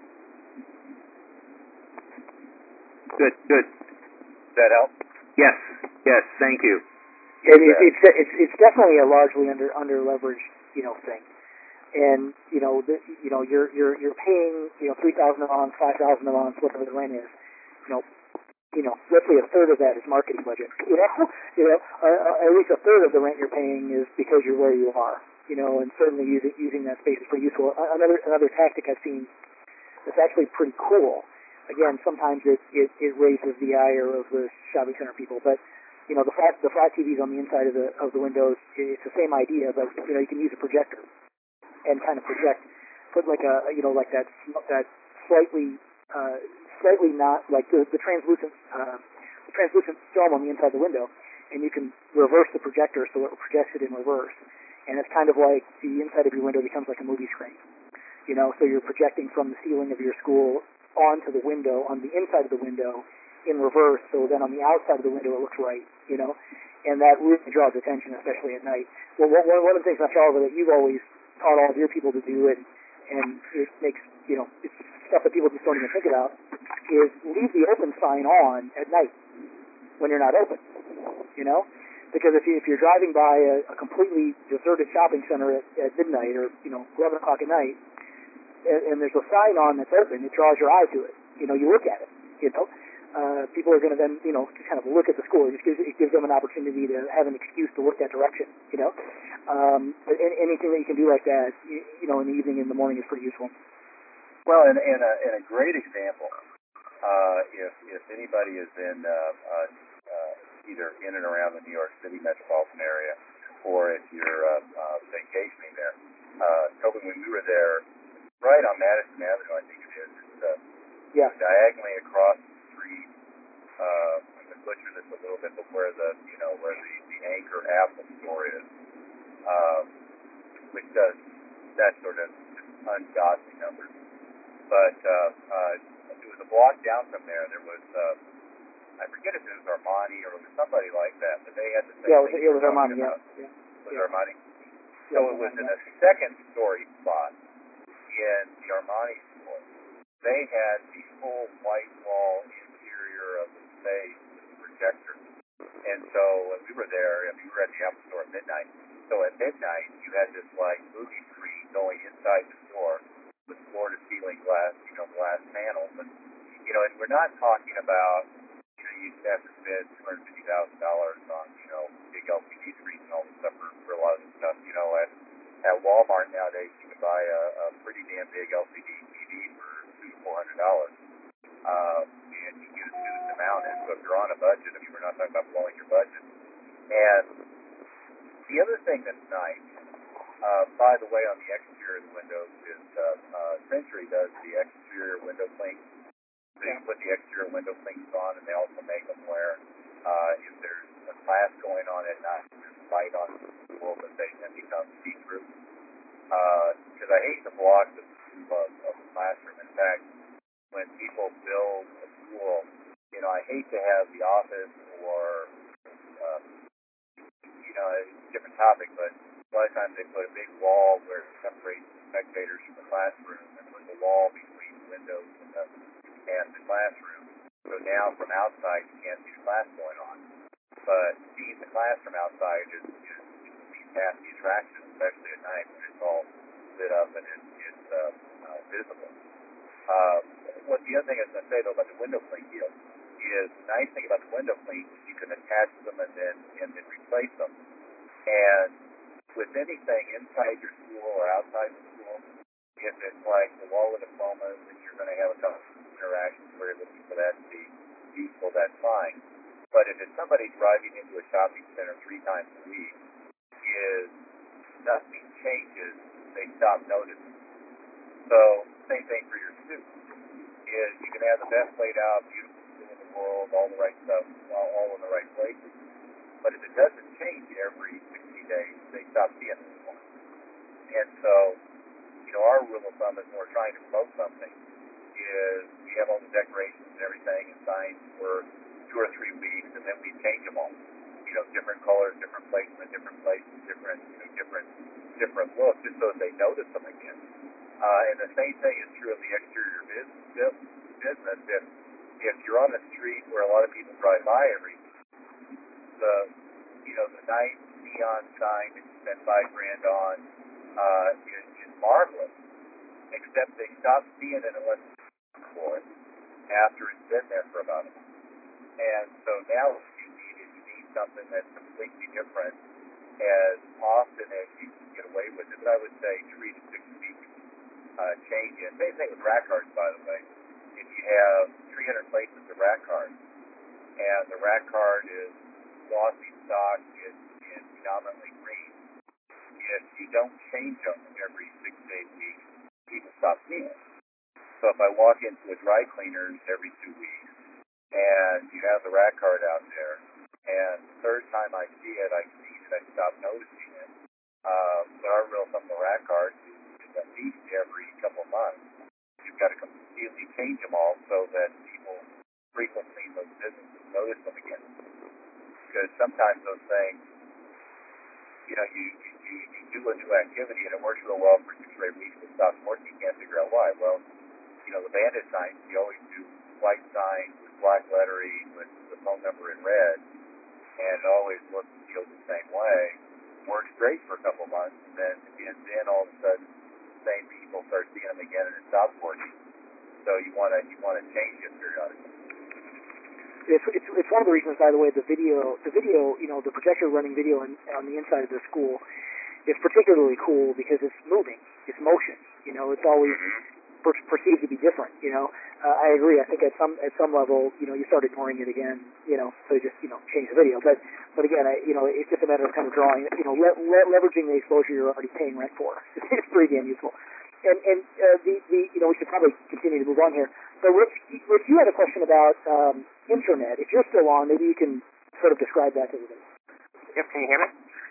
Speaker 4: Good, good.
Speaker 3: Does that help?
Speaker 4: Yes, yes, thank you.
Speaker 1: I mean, it's, it's it's definitely a largely under under leveraged, you know, thing. And you know, the, you know, you're you're you're paying, you know, three thousand a month, five thousand a month, whatever the rent is. You know, you know, roughly a third of that is marketing budget. You know, you know, uh, at least a third of the rent you're paying is because you're where you are. You know, and certainly using using that space is pretty useful. Another another tactic I've seen that's actually pretty cool. Again, sometimes it, it it raises the ire of the shopping center people, but you know, the flat the flat T Vs on the inside of the of the windows, it's the same idea, but you know, you can use a projector and kind of project, put like a, you know, like that that slightly, uh, slightly not like the, the translucent, uh, the translucent film on the inside of the window, and you can reverse the projector so it projects it in reverse, and it's kind of like the inside of your window becomes like a movie screen, you know, so you're projecting from the ceiling of your school onto the window, on the inside of the window, in reverse, so then on the outside of the window it looks right, you know, and that really draws attention, especially at night. Well, one, one of the things I saw that you've always taught all of your people to do, and and it makes, you know, it's stuff that people just don't even think about, is leave the open sign on at night when you're not open, you know, because if you if you're driving by a, a completely deserted shopping center at, at midnight or you know eleven o'clock at night, and, and there's a sign on that's open, it draws your eye to it. You know, you look at it. You know, uh, people are going to then you know kind of look at the school. It just gives it gives them an opportunity to have an excuse to look that direction. You know. Um, but any, anything that you can do like that, you, you know, in the evening, in the morning is pretty useful.
Speaker 3: Well, and, and, a, and a great example, uh, if if anybody is in uh, uh, uh, either in and around the New York City metropolitan area, or if you're uh, uh, vacationing there, uh, Tobin, when we were there, right on Madison Avenue, I think it is, it's uh,
Speaker 1: yeah.
Speaker 3: diagonally across the street, uh, I'm going to butcher this a little bit, but where the, you know, where the, the Anchor Apple store is, Um, which does that sort of ungodly numbers. But uh, uh, it was a block down from there. There was, uh, I forget if it was Armani or it was somebody like that, but they had the same
Speaker 1: yeah,
Speaker 3: thing.
Speaker 1: Yeah, it was Armani, yeah. yeah.
Speaker 3: It was
Speaker 1: yeah.
Speaker 3: Armani.
Speaker 1: So
Speaker 3: yeah, it was in a second story spot in the Armani store. They had the full white wall interior of the space with the projector. And so when we were there, I mean, we were at the Apple store at midnight. So at midnight, you had this like movie screen going inside the store with floor-to-ceiling glass, you know, glass panels. And, you know, and we're not talking about, you know, you have to spend two hundred fifty thousand dollars on, you know, big L C D screens and all this stuff for, for a lot of this stuff. You know, at, at Walmart nowadays, you can buy a, a pretty damn big L C D T V for two to four hundred dollars. Um, and you get a student amount. And so if you're on a budget, I mean, we're not talking about blowing your budget. And the other thing that's nice, uh, by the way, on the exterior of the windows is uh, uh, Century does the exterior window clink. So you put the exterior window clinks on, and they also make them where uh, if there's a class going on at night, there's light on the wall that they can become see-through. Because uh, I hate to block the view of, of the classroom. In fact, when people build a school, you know, I hate to have the office or uh, you know, it's a different topic, but a lot of times they put a big wall where it separates the spectators from the classroom and put the wall between the windows and the, and the classroom. So now from outside you can't see the class going on. But seeing the class from outside is, is, is half the attraction, especially at night when it's all lit up and it, it's uh, uh, visible. Uh, what the other thing I was going to say, though, about the window clink deal is the nice thing about the window clink is you can attach them and then and then replace them. And with anything inside your school or outside the school, if it's like the wall of diplomas and you're going to have a couple of interactions where you're looking for that to be useful, that's fine. But if it's somebody driving into a shopping center three times a week, is nothing changes, they stop noticing. So same thing for your students. Is you can have the best laid out, beautiful school in the world, all the right stuff, all, all in the right places. But if it doesn't change every sixty days, they stop seeing it anymore. And so, you know, our rule of thumb is when we're trying to promote something is we have all the decorations and everything and signs for two or three weeks, and then we change them all. You know, different colors, different placement, different places, different, you know, different, different looks, just so that they notice them again. Uh, and the same thing is true of the exterior business. business. If, if you're on a street where a lot of people drive by every, the, you know, the nice neon sign that you spend five grand on uh, is, is marvelous, except they stop seeing it unless it's for it after it's been there for about a month. And so now what you need is you need something that's completely different as often as you can get away with it. I would say three to six weeks uh, change in. Same thing with rack cards, by the way. If you have three hundred placements of rack cards, and the rack card is glossy stock, is, is predominantly green, if you don't change them every six to eight weeks, people stop seeing it. So if I walk into a dry cleaner's every two weeks, and you have the rack card out there, and the third time I see it, I see it, I stop noticing it. Um, but our real from the rack cards is, is at least every couple of months. You've got to completely change them all so that people frequently in those businesses notice them again. Because sometimes those things, you know, you, you, you, you do a new activity and it works real well for six or eight weeks, it stops working, you can't figure out why. Well, you know, the bandit signs, you always do white signs with black lettering with the phone number in red, and it always looks and feels the same way. Works great for a couple months, and then, and then all of a sudden, same people start seeing them again, and it stops working. So you want to you want to change it periodically.
Speaker 1: It's, it's it's one of the reasons, by the way, the video the video you know the projector running video in, on the inside of the school is particularly cool because it's moving, it's motion. You know, it's always per- perceived to be different. You know, uh, I agree. I think at some at some level, you know, you start ignoring it again. You know, so you just you know change the video. But but again, I, you know, it's just a matter of kind of drawing. You know, le- le- leveraging the exposure you're already paying rent for. It's pretty damn useful. And and uh, the the you know we should probably continue to move on here. So Rich, Rich, you had a question about um, internet. If you're still on, maybe you can sort of describe that to everybody.
Speaker 5: Yep, can you hear me?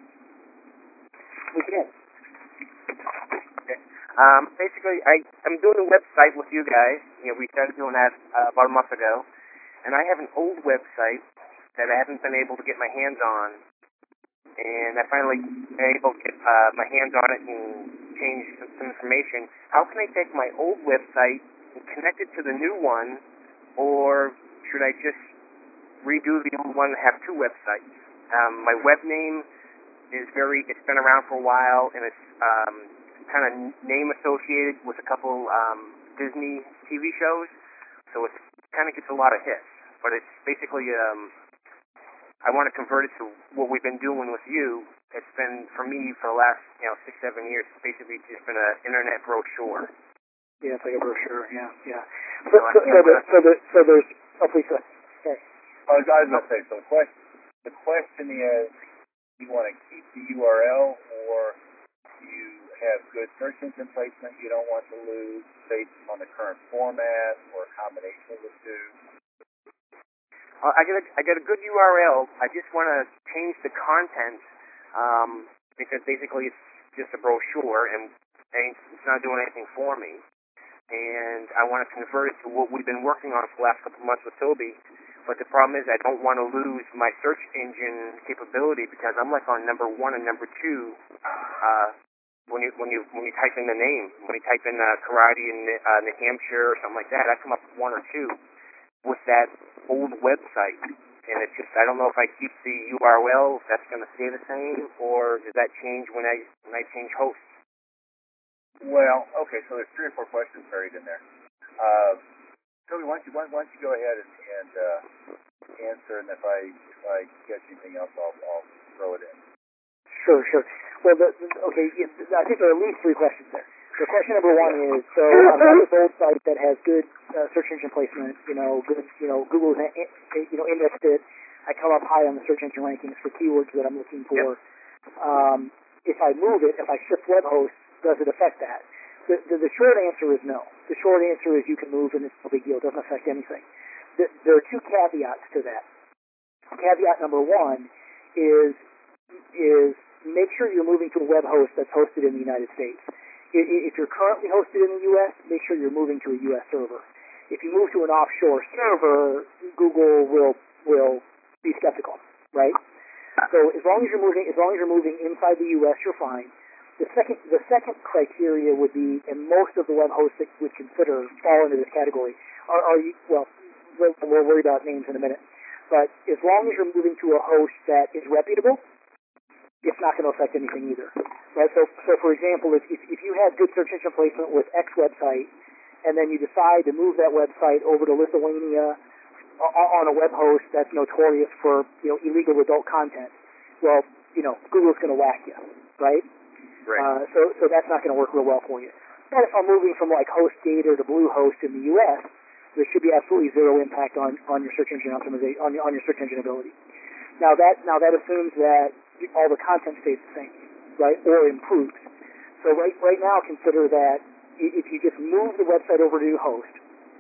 Speaker 1: We can.
Speaker 5: Okay. Um, basically, I, I'm doing a website with you guys. You know, we started doing that uh, about a month ago. And I have an old website that I haven't been able to get my hands on. And I finally been able to get uh, my hands on it and change some, some information. How can I take my old website and connect it to the new one, or should I just redo the old one and have two websites? Um, my web name is very, it's been around for a while, and it's um, kind of name associated with a couple um, Disney T V shows, so it kind of gets a lot of hits. But it's basically, um, I want to convert it to what we've been doing with you. It's been, for me, for the last, you know, six, seven years, it's basically just been an internet brochure.
Speaker 1: Yeah, it's like a brochure. Yeah, yeah. So, so, so, the, so, the, so there's. Oh, please go ahead. Okay.
Speaker 3: I was, I was going to say, so the question, the question is, do you want to keep the U R L, or you have good search engine placement you don't want to lose based on the current format, or a combination of the two?
Speaker 5: Uh, I get a, I get a good U R L. I just want to change the content um, because basically it's just a brochure and, and it's not doing anything for me. And I want to convert it to what we've been working on for the last couple of months with Toby. But the problem is I don't want to lose my search engine capability because I'm like on number one and number two uh, when you when you when you type in the name. When you type in uh, karate in uh, New Hampshire or something like that, I come up with one or two with that old website. And it's just I don't know if I keep the U R L, if that's going to stay the same, or does that change when I when I change hosts?
Speaker 3: Well, okay, so there's three or four questions buried in there. Uh, Toby, why don't you why, why don't you go ahead and, and uh, answer, and if I if I catch anything else, I'll I'll throw it in.
Speaker 1: Sure, sure. Well, the, the, okay, I think there are at least three questions there. So question number one is, so I've got this old site that has good uh, search engine placement, you know, good, you know, Google's, you know, indexed it. I come up high on the search engine rankings for keywords that I'm looking for. Yep. Um, if I move it, if I shift web hosts, does it affect that? The, the, the short answer is no. The short answer is you can move and it's no big deal. It doesn't affect anything. The, there are two caveats to that. Caveat number one is is make sure you're moving to a web host that's hosted in the United States. If you're currently hosted in the U S, make sure you're moving to a U S server. If you move to an offshore server, Google will will be skeptical, right? So as long as you're moving, as long as you're moving inside the U S, you're fine. The second, the second criteria would be, and most of the web hosts that would consider fall into this category, are, are you, well, we'll, we'll worry about names in a minute, but as long as you're moving to a host that is reputable, it's not going to affect anything either. Right? So, so for example, if, if, if you had good search engine placement with X website, and then you decide to move that website over to Lithuania on a web host that's notorious for, you know, illegal adult content, well, you know, Google's going to whack you, right?
Speaker 5: Right.
Speaker 1: Uh, so, so that's not going to work real well for you. But if I'm moving from like HostGator to Bluehost in the U S, there should be absolutely zero impact on, on your search engine optimization, on your, on your search engine ability. Now that now that assumes that all the content stays the same, right, or improves. So right right now, consider that if you just move the website over to your host,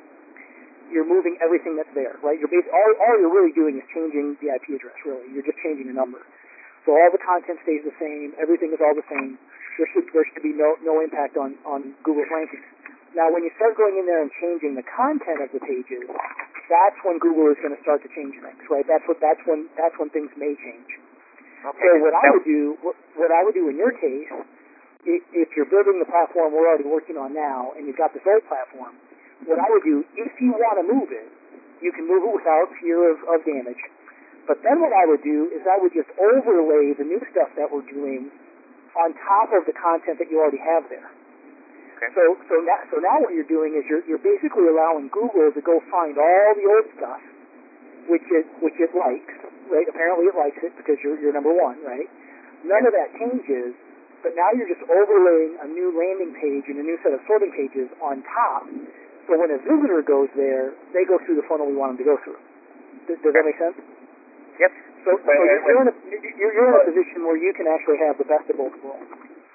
Speaker 1: you're moving everything that's there, right? You're basically, all, all you're really doing is changing the I P address, really. You're just changing a number. So all the content stays the same. Everything is all the same. There should there should be no no impact on on Google's rankings. Now, when you start going in there and changing the content of the pages, that's when Google is going to start to change things, right? That's what that's when that's when things may change.
Speaker 5: Okay.
Speaker 1: So what I would do, what, what I would do in your case, if, if you're building the platform we're already working on now, and you've got this old platform, what I would do, if you want to move it, you can move it without fear of, of damage. But then what I would do is I would just overlay the new stuff that we're doing on top of the content that you already have there.
Speaker 5: Okay.
Speaker 1: So so now, so now what you're doing is you're you're basically allowing Google to go find all the old stuff, which it which it likes, right? Apparently it likes it because you're you're number one, right? None of that changes, but now you're just overlaying a new landing page and a new set of sorting pages on top. So when a visitor goes there, they go through the funnel we want them to go through. Does, does that make sense?
Speaker 5: Yep.
Speaker 1: So, so you're, you're, in a, you're, you're in a position where you can actually have the best of both worlds.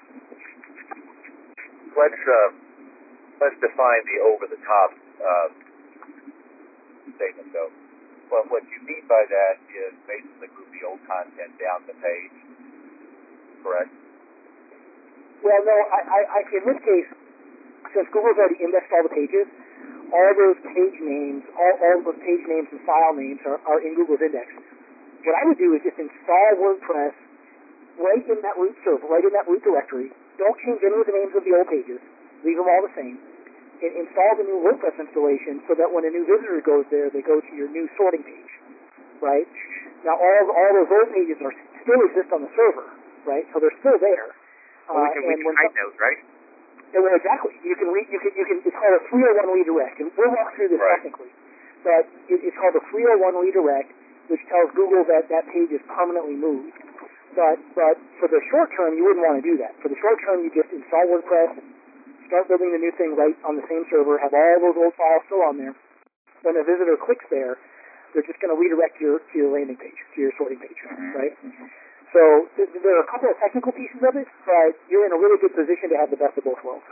Speaker 3: Let's uh, let's define the over-the-top uh, statement, though. Well, what you mean by that is basically move the old content down the page, correct?
Speaker 1: Well, no. I, I, I in this case, since Google's already indexed all the pages, all those page names, all, all those page names and file names are, are in Google's index. What I would do is just install WordPress right in that root server, right in that root directory. Don't change any of the names of the old pages. Leave them all the same. And install the new WordPress installation so that when a new visitor goes there, they go to your new sorting page, right? Now, all all those old pages are still exist on the server, right? So they're still there.
Speaker 5: Well, we can,
Speaker 1: uh,
Speaker 5: we can hide those, right?
Speaker 1: Yeah, well, exactly. You can re, you can you can. It's called a three oh one redirect, and we'll walk through this
Speaker 3: Right.
Speaker 1: technically. But it, it's called a three oh one redirect, which tells Google that that page is permanently moved. But but for the short term, you wouldn't want to do that. For the short term, you just install WordPress, start building the new thing right on the same server, have all those old files still on there. When a visitor clicks there, they're just going to redirect your to your landing page, to your sorting page, right? So th- there are a couple of technical pieces of it, but you're in a really good position to have the best of both worlds.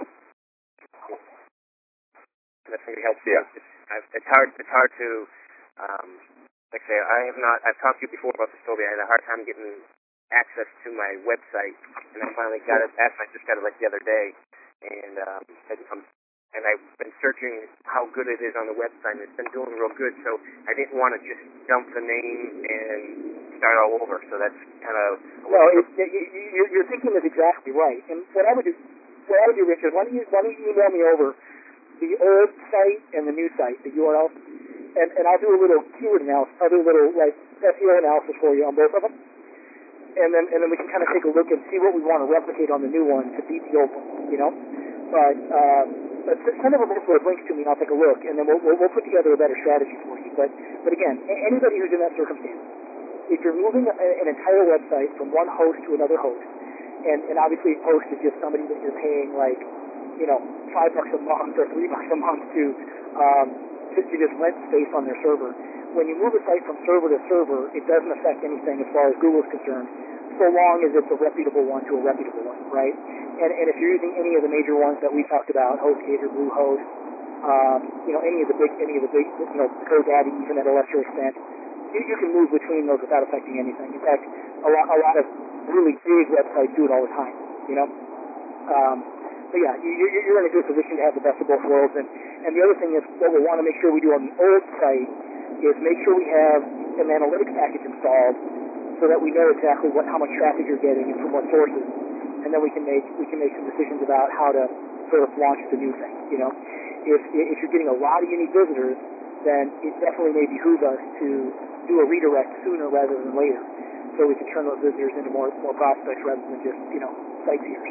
Speaker 5: That really helps.
Speaker 3: Yeah.
Speaker 5: It's, I've- it's hard. It's hard to, um, like I say, I have not. I've talked to you before about this, Toby. I had a hard time getting access to my website, and I finally got it. Actually, I just got it like the other day, and um, and, um, and I've been searching how good it is on the website, and it's been doing real good. So I didn't want to just dump the name and start all over. So that's kind of
Speaker 1: Well, it, it, you, you're thinking is exactly right. And what I would do, what I would do, Richard, why don't you why don't you email me over the old site and the new site, the U R L, and and I'll do a little keyword analysis. I'll do a little like S E O analysis for you on both of them. And then, and then we can kind of take a look and see what we want to replicate on the new one to beat the old one, you know. But um, but send over both of those links to me, and I'll take a look, and then we'll, we'll, we'll put together a better strategy for you. But, but again, anybody who's in that circumstance, if you're moving a, an entire website from one host to another host, and, and obviously a host is just somebody that you're paying like, you know, five bucks a month or three bucks a month to, um, to, to just rent space on their server. When you move a site from server to server, it doesn't affect anything as far as Google's concerned, so long as it's a reputable one to a reputable one, right? And, and if you're using any of the major ones that we talked about, HostGator, Bluehost, um, you know, any of the big, any of the big, you know, GoDaddy, even at a lesser extent, you, you can move between those without affecting anything. In fact, a lot, a lot of really big websites do it all the time, you know. Um, but yeah, you, you're, you're in a good position to have the best of both worlds. And, and the other thing is, what we want to make sure we do on the old site is make sure we have an analytics package installed so that we know exactly what how much traffic you're getting and from what sources, and then we can make we can make some decisions about how to sort of launch the new thing. You know, if if you're getting a lot of unique visitors, then it definitely may behoove us to do a redirect sooner rather than later, so we can turn those visitors into more more prospects rather than just you know sightseers.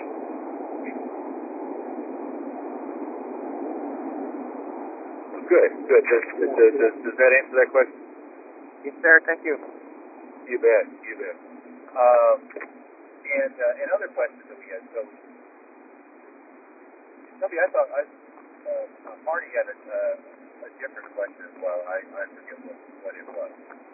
Speaker 3: Good, good. Does, does, does, does that answer that question?
Speaker 5: Yes, sir. Thank you.
Speaker 3: You bet, you bet. Um, and uh, and other questions that we had. So, Toby, I thought I, uh, Marty had a, uh, a different question as well. I, I forget what, what it was.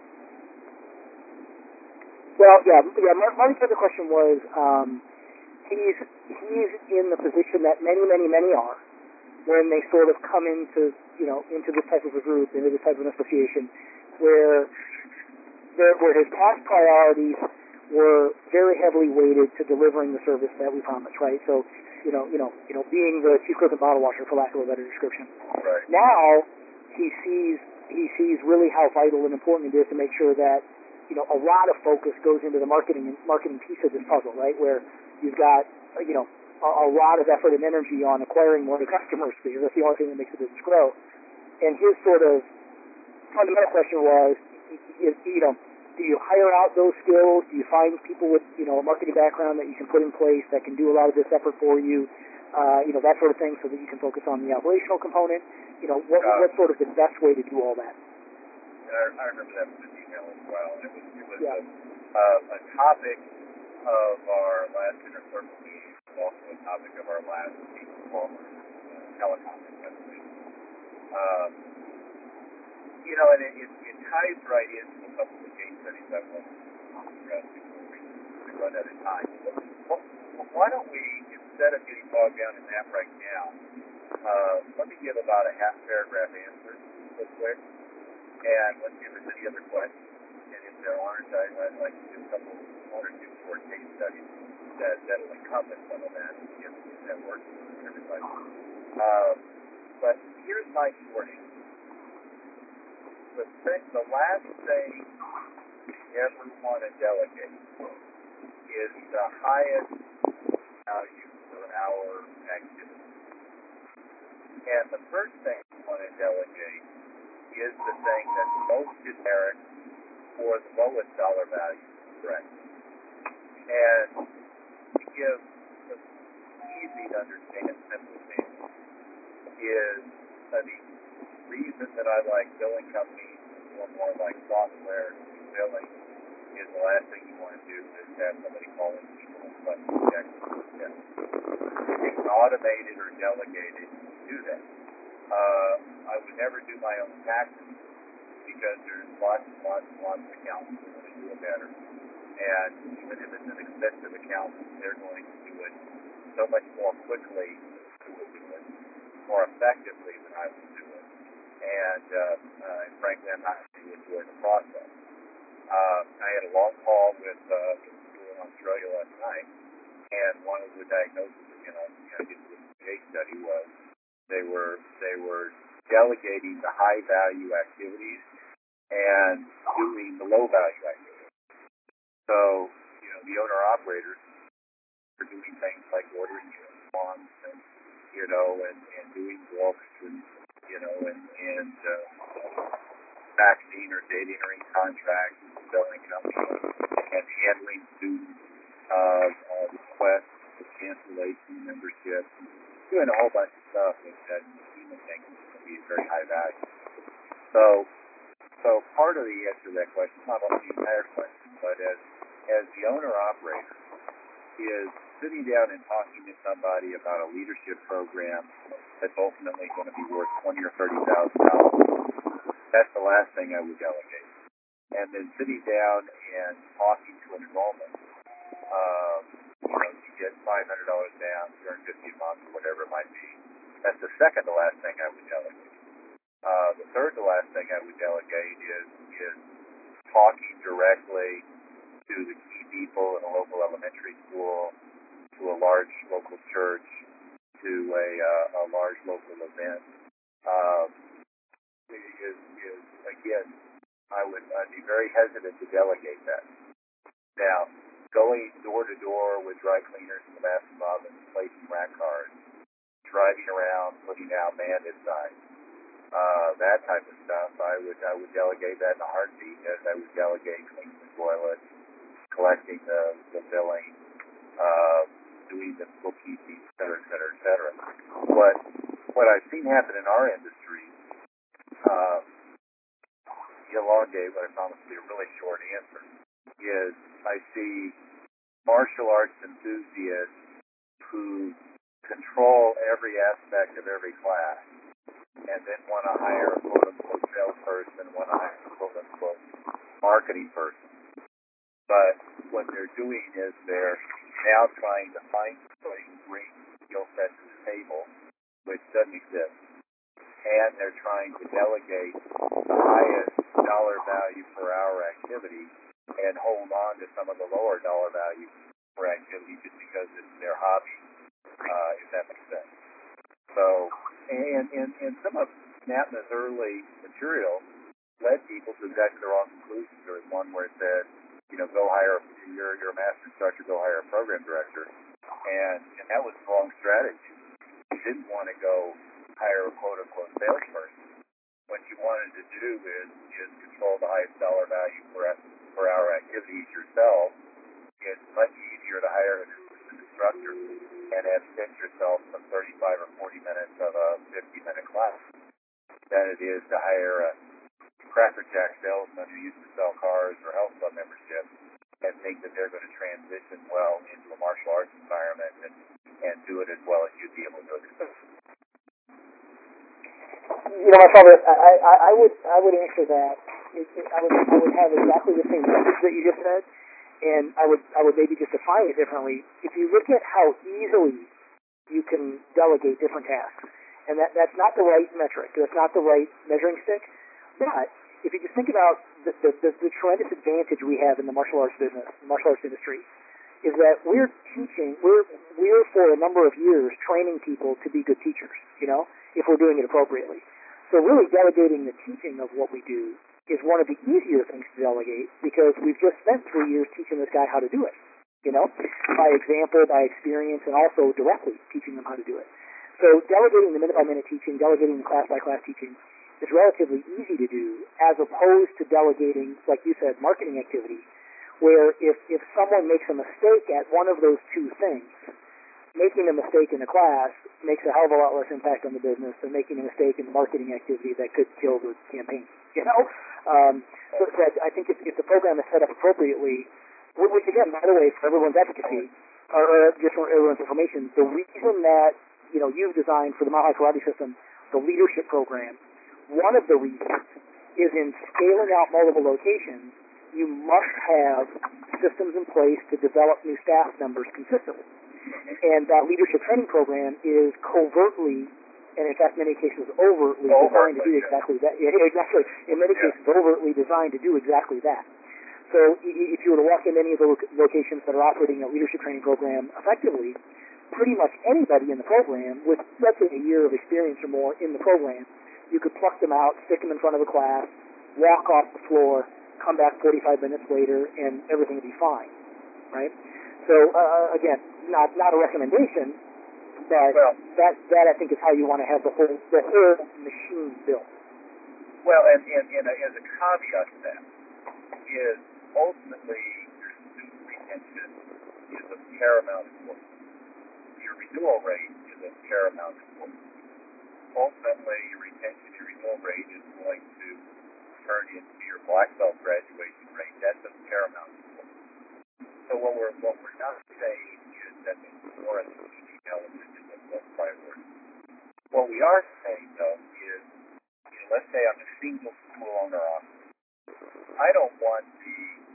Speaker 1: Well, yeah, yeah. Mar- Marty's other question was um, he's he's in the position that many, many, many are when they sort of come into you know into this type of a group, into this type of an association, where there, where his past priorities were very heavily weighted to delivering the service that we promised, right? So, you know, you know, you know, being the chief cook and bottle washer, for lack of a better description.
Speaker 3: Right.
Speaker 1: Now he sees he sees really how vital and important it is to make sure that you know a lot of focus goes into the marketing marketing piece of this puzzle, right? Where you've got you know a, a lot of effort and energy on acquiring more customers because that's the only thing that makes the business grow. And his sort of fundamental question was, is, you know, do you hire out those skills? Do you find people with, you know, a marketing background that you can put in place that can do a lot of this effort for you? Uh, you know, that sort of thing so that you can focus on the operational component. You know, what,
Speaker 3: Uh,
Speaker 1: what's sort of the best way to do all that?
Speaker 3: And I, I remember that from the email as well. It was, it was
Speaker 1: Yeah.
Speaker 3: a, uh, a topic of our last Inner Circle meeting. It was also a topic of our last meeting for uh, teleconference presentation. Um, you know, and it, it, it ties right into a couple of case studies I want to address before we, we run out of time. Well, well, why don't we, instead of getting bogged down in that right now, uh, let me give about a half paragraph answer real quick, and let's see if there's any other questions. And if there aren't, I, I'd like to do a couple, one or two short case studies that that'll encompass some of that if, if that works for everybody. Um, but here's my short answer. The, thing, the last thing you ever want to delegate is the highest value for our activity. And the first thing you want to delegate is the thing that's most generic for the lowest dollar value, correct? And to give the easy to understand simple things is uh, the reason that I like billing companies or more like software billing is the last thing you want to do is have somebody call in people and collect the check. If you can automate it or delegate it, do that. Uh, I would never do my own taxes because there's lots and lots and lots of accountants who want to do it better. And even if it's an expensive accountant, they're going to do it so much more quickly than I would do it, more effectively than I would do it. And, uh, uh, and frankly, I'm not going to enjoy the process. Uh, I had a long call with uh, with people in Australia last night, and one of the diagnoses, you know, you know, this case study was they were they were delegating the high value activities and doing the low value activities. So, you know, the owner operators are doing things like ordering uniforms and you know, and, and doing books and you know, and and uh, vaccine or data entering contracts with selling companies and handling student uh, uh, requests for cancellation memberships doing a whole bunch of stuff that, that human thinks can be very high value. So, so part of the answer to that question, not only the entire question, but as as the owner-operator is sitting down and talking to somebody about a leadership program that's ultimately going to be worth twenty or thirty thousand dollars. That's the last thing I would delegate. And then sitting down and talking to an enrollment, um, you know, you get five hundred dollars down, two hundred fifty dollars a month, or whatever it might be. That's the second to last thing I would delegate. Uh, the third to last thing I would delegate is is talking directly to the key people in a local elementary school, to a large local church, to a, uh, a large local event. Um, is, is again, I would I'd be very hesitant to delegate that. Now, going door to door with dry cleaners and the bathroom ovens, placing rack cards, driving around, putting out bandit signs, uh, that type of stuff, I would I would delegate that in a heartbeat. As I would delegate cleaning the toilets, collecting the, the billing, uh, doing the bookkeeping, et cetera, et cetera, et cetera. What what I've seen happen in our industry, uh, elongate what I promise to be a really short answer, is I see martial arts enthusiasts who control every aspect of every class and then want to hire a quote-unquote salesperson, want to hire a quote-unquote marketing person. But what they're doing is they're now trying to find somebody who brings skill set to the table, which doesn't exist. And they're trying to delegate the highest dollar value per hour activity and hold on to some of the lower dollar value per activity just because it's their hobby, uh, if that makes sense. So, and, and, and some of NAPNA's early material led people to exactly the wrong conclusions. There was one where it said, you know, go hire, you're, you're a master instructor, go hire a program director. And, and that was the wrong strategy. You didn't want to go hire a quote-unquote salesperson. What you wanted to do is, is control the highest dollar value per, per hour activities yourself. It's much easier to hire an instructor and have spent yourself some thirty-five or forty minutes of a fifty-minute class than it is to hire a Cracker Jack salesman who used to sell cars or health club membership and think that they're going to transition well into a martial arts environment and, and do it as well as you'd be able to do it.
Speaker 1: You know, my father, I, I, I would I would answer that. It, it, I would I would have exactly the same message that you just said, and I would I would maybe just define it differently. If you look at how easily you can delegate different tasks, and that that's not the right metric, that's not the right measuring stick, but if you just think about the, the, the, the tremendous advantage we have in the martial arts business, the martial arts industry, is that we're teaching, we're, we're for a number of years training people to be good teachers, you know, if we're doing it appropriately. So really delegating the teaching of what we do is one of the easier things to delegate because we've just spent three years teaching this guy how to do it, you know, by example, by experience, and also directly teaching them how to do it. So delegating the minute-by-minute teaching, delegating the class-by-class teaching, is relatively easy to do as opposed to delegating, like you said, marketing activity, where if, if someone makes a mistake at one of those two things, making a mistake in the class makes a hell of a lot less impact on the business than making a mistake in marketing activity that could kill the campaign, you know? Um, so, so I, I think if, if the program is set up appropriately, which again, by the way, for everyone's efficacy, or, or just for everyone's information, the reason that, you know, you've designed for the Mile High Karate System, the leadership program, one of the reasons is in scaling out multiple locations, you must have systems in place to develop new staff members consistently. And that leadership training program is covertly, and in fact, many cases overtly designed to do exactly that. Yeah, exactly. In many
Speaker 3: yeah.
Speaker 1: cases, overtly designed to do exactly that. So if you were to walk in any of the locations that are operating a leadership training program effectively, pretty much anybody in the program with, let's say, a year of experience or more in the program, you could pluck them out, stick them in front of a class, walk off the floor, come back forty-five minutes later, and everything would be fine, right? So, uh, again, not not a recommendation, but
Speaker 3: well,
Speaker 1: that, that I think is how you want to have the whole, the whole machine built.
Speaker 3: Well, and, and, and as a caveat to that, is ultimately your student retention is of paramount importance. Your renewal rate is of paramount important. Ultimately, your retention and renewal rate is going to turn into your black belt graduation rate. That's of paramount importance. So what we're what we're not saying is that the more of the teaching element is a low priority. What we are saying though is, you know, let's say I'm a single school owner operator. I don't want the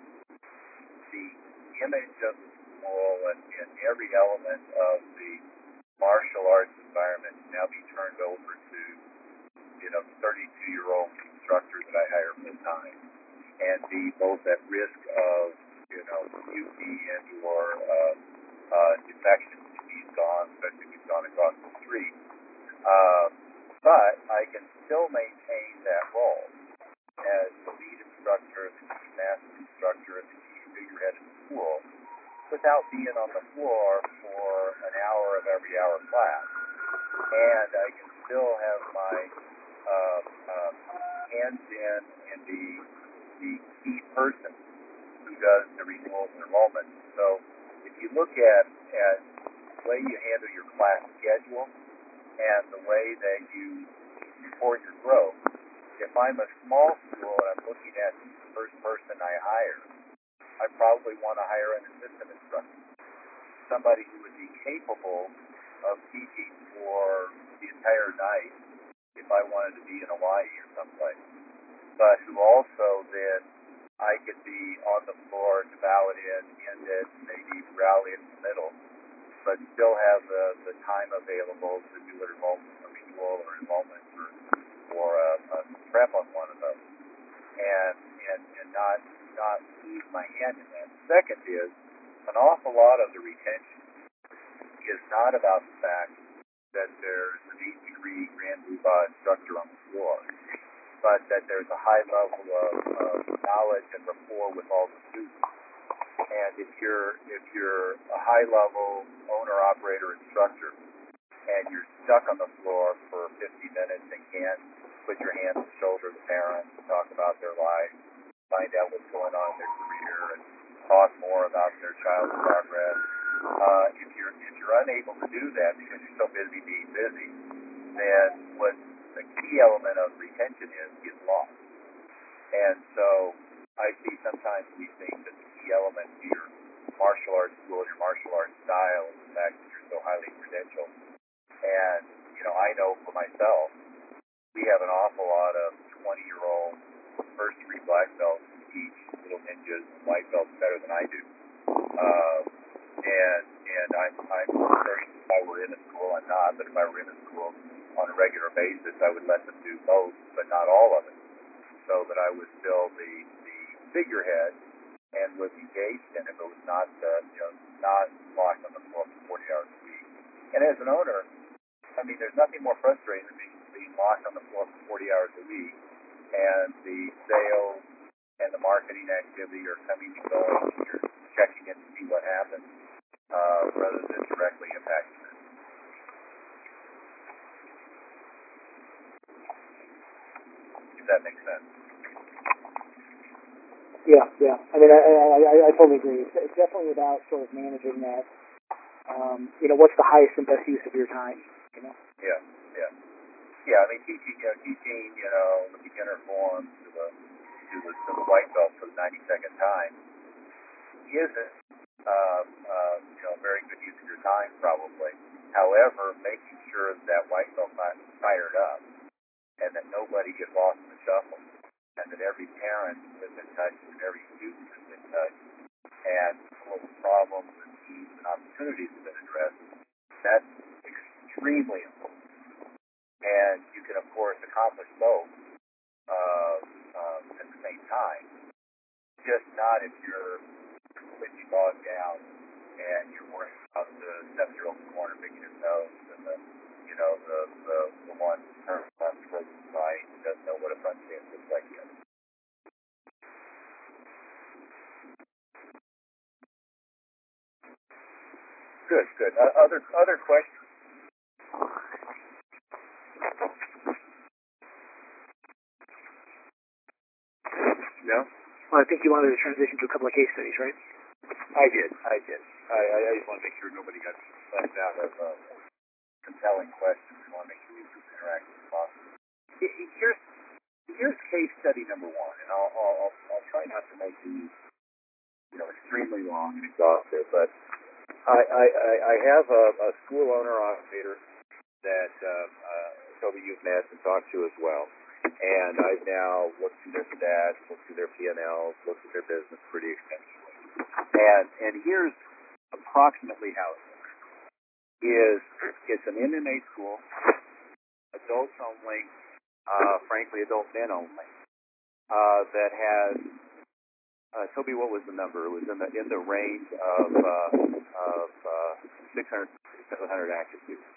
Speaker 3: the image of the school and, and every element of the martial arts environment to now be turned over to, you know, thirty-two-year-old instructor that I hire full time, and be both at risk of, you know, U T and or uh, uh, infections if he's gone, especially if he's gone across the street. Uh, but I can still maintain that role as the lead instructor, the key master instructor, and the key figurehead of the school without being on the floor for an hour of every hour class. And I can still have my uh, uh, hands in and be the key person who does the renewals and enrollment. So if you look at, at the way you handle your class schedule and the way that you report your growth, if I'm a small school and I'm looking at the first person I hire, I probably want to hire an assistant instructor, somebody who would be capable of teaching for the entire night if I wanted to be in Hawaii or someplace, but who also then I could be on the floor to bow it in, end it, maybe rally in the middle, but still have the, the time available to do an enrollment, a renewal or enrollment or, or a, a prep on one of those, and, and, and not, not lose my hand in that. Second is, an awful lot of the retention is not about the fact that there's an eight degree Grand Poobah instructor on the floor, but that there's a high level of, of knowledge and rapport with all the students. And if you're if you're a high level owner operator instructor and you're stuck on the floor for fifty minutes and can't put your hand on the shoulder of the parents and talk about their life, find out what's going on in their career, and talk more about their child's progress. Uh, if you're if you're unable to do that because you're so busy being busy, then what the key element of retention is is lost. And so I see sometimes we think that the key element to your martial arts school, your martial arts style, is the fact that you're so highly credentialed. And you know, I know for myself, we have an awful lot of twenty-year-old first degree black belts who teach little ninjas and white belts better than I do. Uh, and and I'm, I'm very, if I were in a school, I'm not, but if I were in a school on a regular basis, I would let them do both, but not all of it, so that I was still the, the figurehead and was engaged in it, but was not, uh, you know, not locked on the floor for forty hours a week. And as an owner, I mean, there's nothing more frustrating than being, being locked on the floor for forty hours a week, and the sales and the marketing activity are coming and going, and you're checking in to see what happens, uh, rather than directly impacting it. If that makes sense.
Speaker 1: Yeah, yeah. I mean, I, I, I, I totally agree. It's, it's definitely about sort of managing that. Um, you know, what's the highest and best use of your time? You know.
Speaker 3: Yeah, yeah, yeah. I mean, teaching, you know, teaching, you know, the beginner form to the to the, to the white belt for the ninety second time isn't, uh, uh, you know, very good use of your time, probably. However, making sure that white belt class is fired up and that nobody gets lost in the shuffle, and that every parent has been touched and every student has been touched, and all the problems and needs and opportunities have been addressed, that's extremely important. And you can, of course, accomplish both uh, uh, at the same time, just not if you're completely bogged down and you're worrying about the seven-year-old in the corner picking his nose and the, you know, the, the, the one term front stroke right who doesn't know what a front stance looks like yet. Good, good. Uh, other other questions? No?
Speaker 1: Well, I think you wanted to transition to a couple of case studies, right?
Speaker 3: I did, I did. I, I, I just want to make sure nobody got left out of uh, compelling questions. We want to make sure we keep interactive as possible. Here's here's case study number one, and I'll I'll, I'll I'll try not to make these you know extremely long and exhaustive, but I I, I have a, a school owner operator that uh, uh, Toby you've met and talked to as well. And I've now looked through their stats, looked through their P and Ls, looked at their business pretty extensively. And and here's approximately how it works. Is it's an M M A school, adults only, uh, frankly adult men only, uh, that has uh, Toby, what was the number? It was in the in the range of uh, of uh, six hundred, seven hundred active students.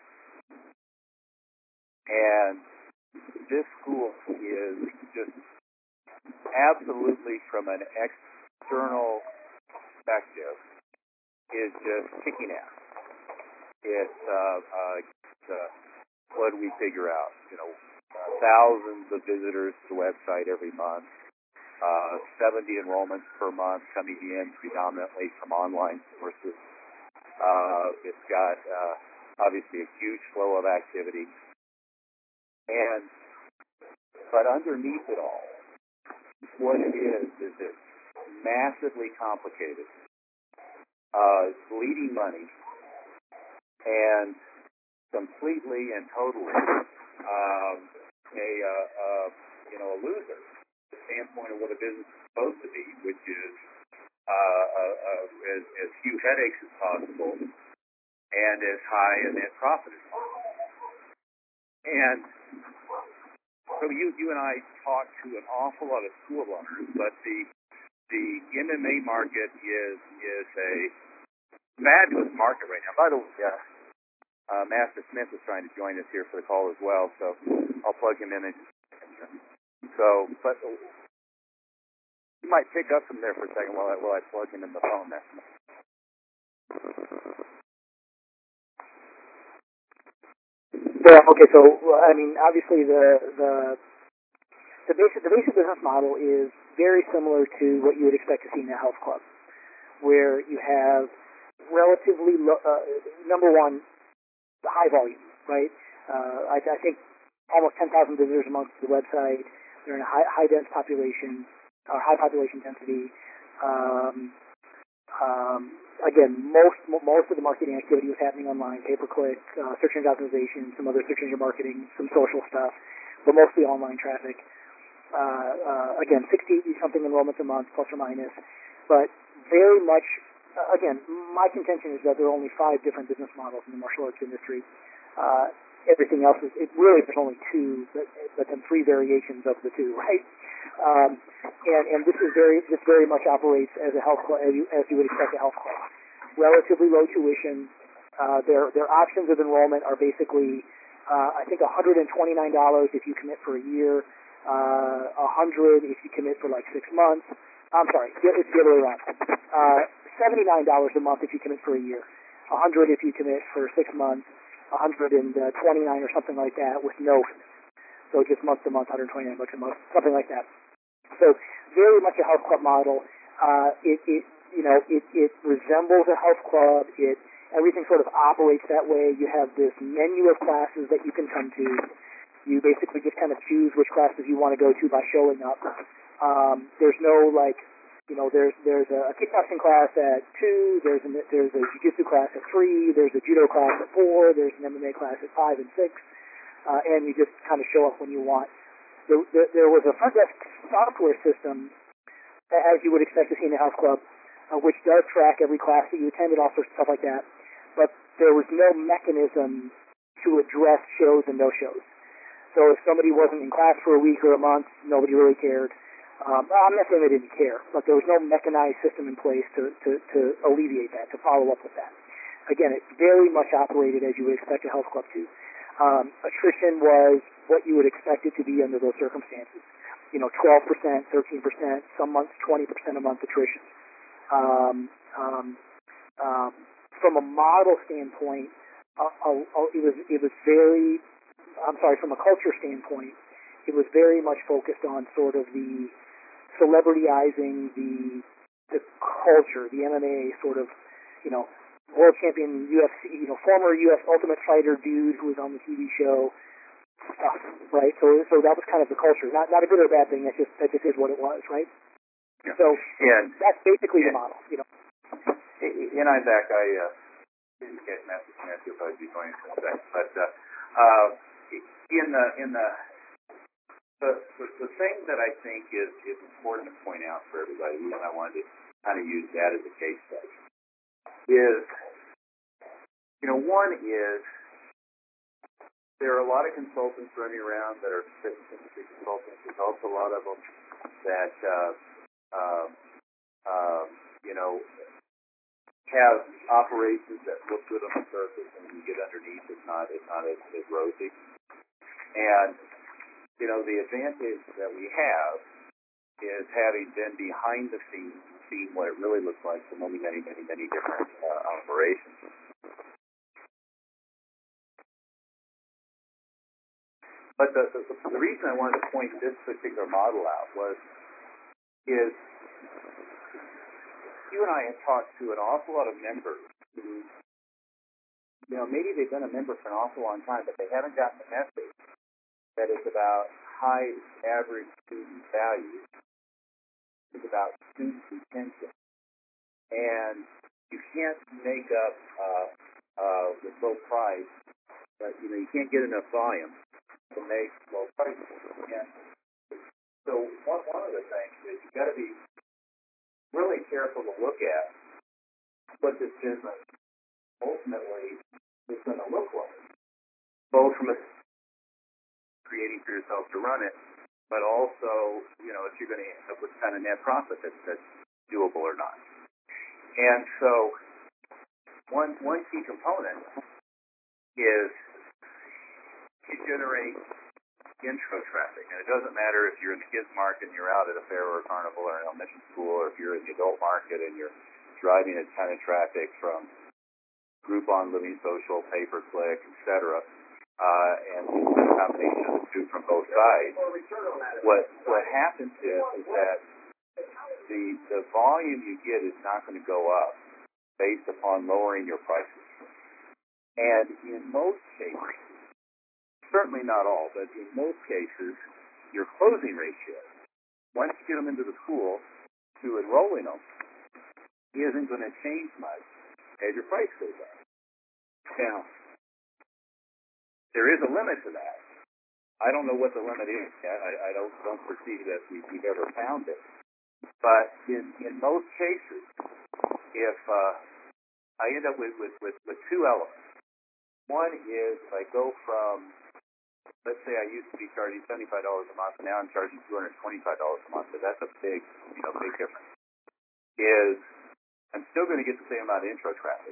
Speaker 3: And this school is just absolutely, from an external perspective, is just kicking ass. It's, uh, uh, it's uh, what do we figure out? You know, uh, thousands of visitors to the website every month, uh, seventy enrollments per month coming in predominantly from online sources. Uh, it's got, uh, obviously, a huge flow of activity. And, but underneath it all, what it is, is it's massively complicated, uh, bleeding money, and completely and totally, um, a, uh, uh, you know, a loser, from the standpoint of what a business is supposed to be, which is, uh, uh, uh, as, as few headaches as possible, and as high a net profit as possible. And so you you and I talk to an awful lot of school owners, but the the M M A market is is a fabulous market right now. By the way, uh, uh, Master Smith is trying to join us here for the call as well, so I'll plug him in. And, so, but you might pick up from there for a second while I while I plug him in the phone there.
Speaker 1: Yeah. Okay. So, I mean, obviously, the the the basic the basic business model is very similar to what you would expect to see in a health club, where you have relatively low, uh, number one, the high volume, right? Uh, I, I think almost ten thousand visitors a month to the website. They're in a high high dense population or high population density. Um, um, Again, most most of the marketing activity was happening online, pay-per-click, uh, search engine optimization, some other search engine marketing, some social stuff, but mostly online traffic. Uh, uh, again, sixty-something enrollments a month, plus or minus, but very much, uh, again, my contention is that there are only five different business models in the martial arts industry. Uh, everything else is, it really, there's only two, but, but then three variations of the two, right? Um, and, and this is very, this very much operates as a health club, as you, as you would expect a health club. Relatively low tuition. Uh, their their options of enrollment are basically, uh, I think, one hundred twenty-nine dollars if you commit for a year, uh, one hundred dollars if you commit for like six months. I'm sorry, it's the other way around. Uh, seventy-nine dollars a month if you commit for a year, one hundred dollars if you commit for six months, one hundred twenty-nine dollars or something like that with no, so just month to month, one hundred twenty-nine bucks a month, something like that. So very much a health club model. Uh, it, it you know it, it resembles a health club. It everything sort of operates that way. You have this menu of classes that you can come to. You basically just kind of choose which classes you want to go to by showing up. Um, there's no like, you know, there's there's a kickboxing class at two. There's a there's a jiu-jitsu class at three. There's a judo class at four. There's an M M A class at five and six. Uh, and you just kind of show up when you want. There, there, there was a front desk software system, as you would expect to see in a health club, uh, which does track every class that you attend and all sorts of stuff like that. But there was no mechanism to address shows and no-shows. So if somebody wasn't in class for a week or a month, nobody really cared. Um, I'm not saying they didn't care, but there was no mechanized system in place to, to, to alleviate that, to follow up with that. Again, it very much operated as you would expect a health club to. Um, attrition was what you would expect it to be under those circumstances. You know, twelve percent, thirteen percent, some months twenty percent a month attrition. Um, um, um, from a model standpoint, uh, uh, it was it was very. I'm sorry, from a culture standpoint, it was very much focused on sort of the celebrityizing the the culture, the M M A sort of, you know, world champion U F C, you know, former U S Ultimate Fighter dude who was on the T V show stuff, right? So, so that was kind of the culture. Not, not a good or bad thing. That just, that just is what it was, right?
Speaker 6: Yeah.
Speaker 1: So,
Speaker 6: Yeah.
Speaker 1: that's basically
Speaker 6: Yeah.
Speaker 1: the model, you know.
Speaker 6: In Isaac, I uh, didn't get message Matthew if I'd be joining us in a second, but uh, uh, in the in the the, the the thing that I think is is important to point out for everybody, and I wanted to kind of use that as a case study, is you know one is there are a lot of consultants running around that are fitness industry consultants. There's also a lot of them that uh, uh, uh, you know. have operations that look good on the surface, and when you get underneath, it's not it's not as, as rosy. And you know, the advantage that we have is having been behind the scenes, seeing what it really looks like for many, many, many, many different uh, operations. But the, the the reason I wanted to point this particular model out was is you and I have talked to an awful lot of members who, you know, maybe they've been a member for an awful long time, but they haven't gotten the message that it's about high average student value. It's about student retention. And you can't make up uh, uh, with low price, but, you know, you can't get enough volume to make low prices. And so one, one of the things is you've got to be really careful to look at what this business ultimately is going to look like, both from a creating for yourself to run it, but also, you know, if you're going to end up with kind of net profit that's, that's doable or not. And so one one key component is you generate intro traffic. And it doesn't matter if you're in the kids market and you're out at a fair or a carnival or an elementary school, or if you're in the adult market and you're driving a ton of traffic from Groupon, Living Social, pay-per-click, et cetera, uh, and a combination of the two from both sides. What what happens is, is that the the volume you get is not going to go up based upon lowering your prices. And in most cases, certainly not all, but in most cases, your closing ratio, once you get them into the school to enrolling them, isn't going to change much as your price goes up. Now, there is a limit to that. I don't know what the limit is yet. I, I don't, don't foresee that we, we've ever found it. But in, in most cases, if uh, I end up with, with, with, with two elements, one is if I go from, let's say I used to be charging seventy-five dollars a month, and now I'm charging two hundred twenty-five dollars a month, but that's a big, you know, big difference, is I'm still going to get the same amount of intro traffic.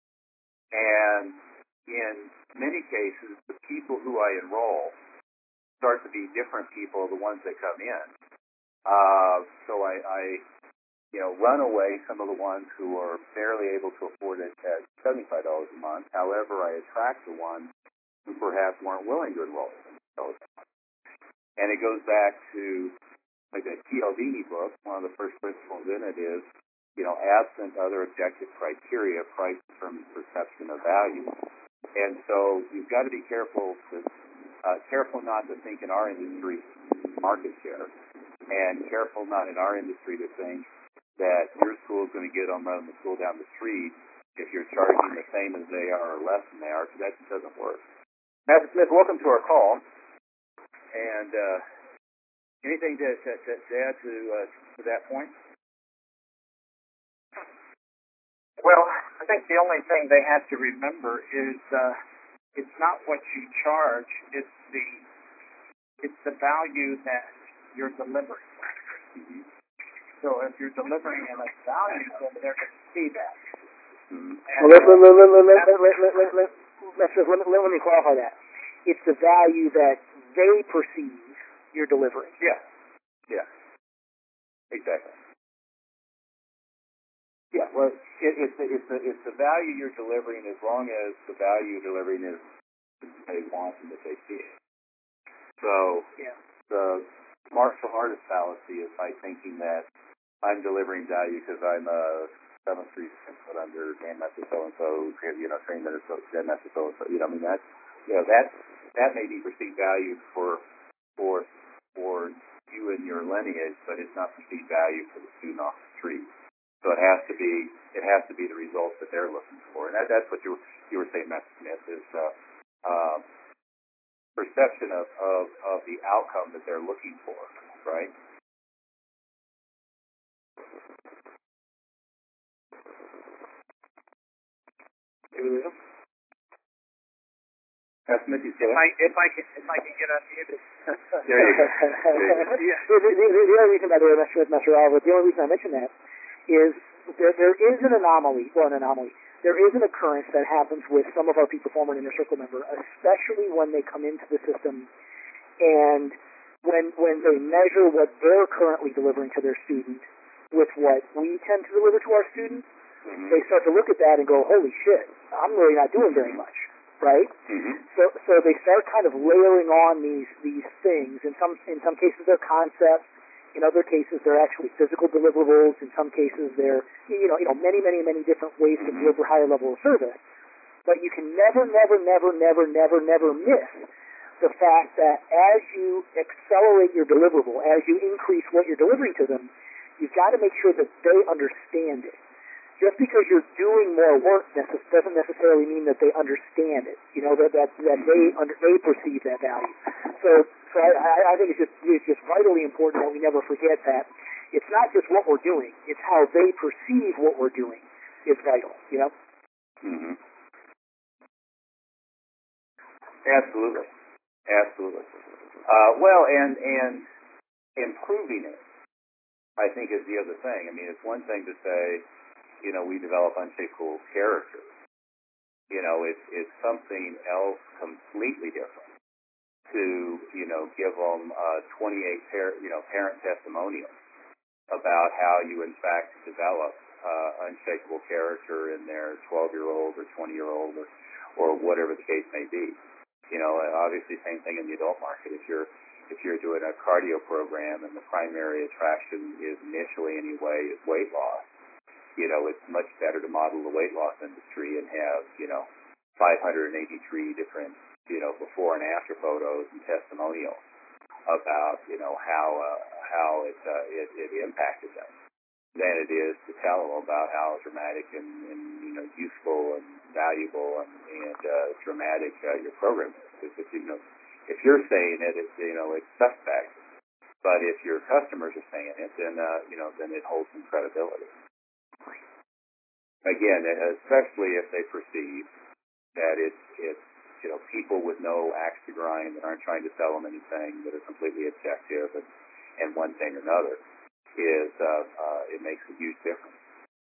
Speaker 6: And in many cases, the people who I enroll start to be different people, the ones that come in. Uh, so I, I, you know, run away some of the ones who are barely able to afford it at seventy-five dollars a month. However, I attract the ones who perhaps weren't willing to enroll in those. And it goes back to, like, the Cialdini book. One of the first principles in it is, you know, absent other objective criteria, price determines perception of value. And so you've got to be careful to, uh, careful not to think in our industry market share, and careful not in our industry to think that your school is going to get them running the school down the street if you're charging the same as they are or less than they are, because that just doesn't work. Master Smith, welcome to our call. And uh, anything to, to, to add to, uh, to that point?
Speaker 2: Well, I think the only thing they have to remember is uh, it's not what you charge; it's the it's the value that you're delivering.
Speaker 6: Mm-hmm.
Speaker 2: So if you're delivering in a value, then they're going to see that.
Speaker 6: Mm-hmm.
Speaker 1: Well, let, let, let, let, let, let, let, let, let, let, let, let, let, let me qualify that. It's the value that they perceive you're delivering.
Speaker 6: Yeah. Yeah. Exactly. Yeah. Well, it, it's the, it's the it's the value you're delivering, as long as the value you're delivering is that they want and that they see. So
Speaker 1: Yeah.
Speaker 6: the smart for artist fallacy is by thinking that I'm delivering value because I'm a seventh Street and put under Dan Master so and so, you know, train that is so Dan Master so and so. You know, I mean that, you know, that that may be perceived value for for for you and your lineage, but it's not perceived value for the student off the street. So it has to be it has to be the results that they're looking for, and that, that's what you you were saying, Matt Smith, is uh, uh, perception of, of of the outcome that they're looking for, right? That's Mitty.
Speaker 2: If I if I can if I can get unmuted.
Speaker 6: There you go. There you go.
Speaker 1: the, the, the, the only reason, by the way, Mister Smith, Mister Oliver, the only reason I mention that is there, there is an anomaly, well, an anomaly. There is an occurrence that happens with some of our peak performer and inner circle member, especially when they come into the system and when when they measure what they're currently delivering to their student with what we tend to deliver to our students, mm-hmm. they start to look at that and go, holy shit, I'm really not doing very much, right?
Speaker 6: Mm-hmm.
Speaker 1: So so they start kind of layering on these these things. In some in some cases they're concepts. In other cases, they're actually physical deliverables. In some cases, they're, you know, you know, many, many, many different ways to deliver higher level of service. But you can never, never, never, never, never, never miss the fact that as you accelerate your deliverable, as you increase what you're delivering to them, you've got to make sure that they understand it. Just because you're doing more work necess- doesn't necessarily mean that they understand it. You know, that that, that they under, they perceive that value. So, so I, I think it's just it's just vitally important that we never forget that it's not just what we're doing; it's how they perceive what we're doing is vital. You know.
Speaker 6: Mm-hmm. Absolutely, absolutely. Uh, well, and and improving it, I think, is the other thing. I mean, it's one thing to say, you know, we develop unshakable character. You know, it's it's something else completely different to, you know, give them uh, twenty-eight par- you know parent testimonials about how you in fact develop uh, unshakable character in their twelve-year-old or twenty-year-old or or whatever the case may be. You know, and obviously same thing in the adult market. If you're if you're doing a cardio program and the primary attraction is initially anyway is weight loss, you know, it's much better to model the weight loss industry and have, you know, five hundred eighty-three different, you know, before and after photos and testimonials about, you know, how uh, how it, uh, it it impacted them than it is to tell them about how dramatic and, and you know, useful and valuable and, and uh, dramatic uh, your program is. If, you know, if you're saying it, it's, you know, it's suspect. But if your customers are saying it, then, uh, you know, then it holds some credibility. Again, especially if they perceive that it's, it's, you know, people with no axe to grind that aren't trying to sell them anything, that are completely objective and, and one thing or another, is uh, uh, it makes a huge difference.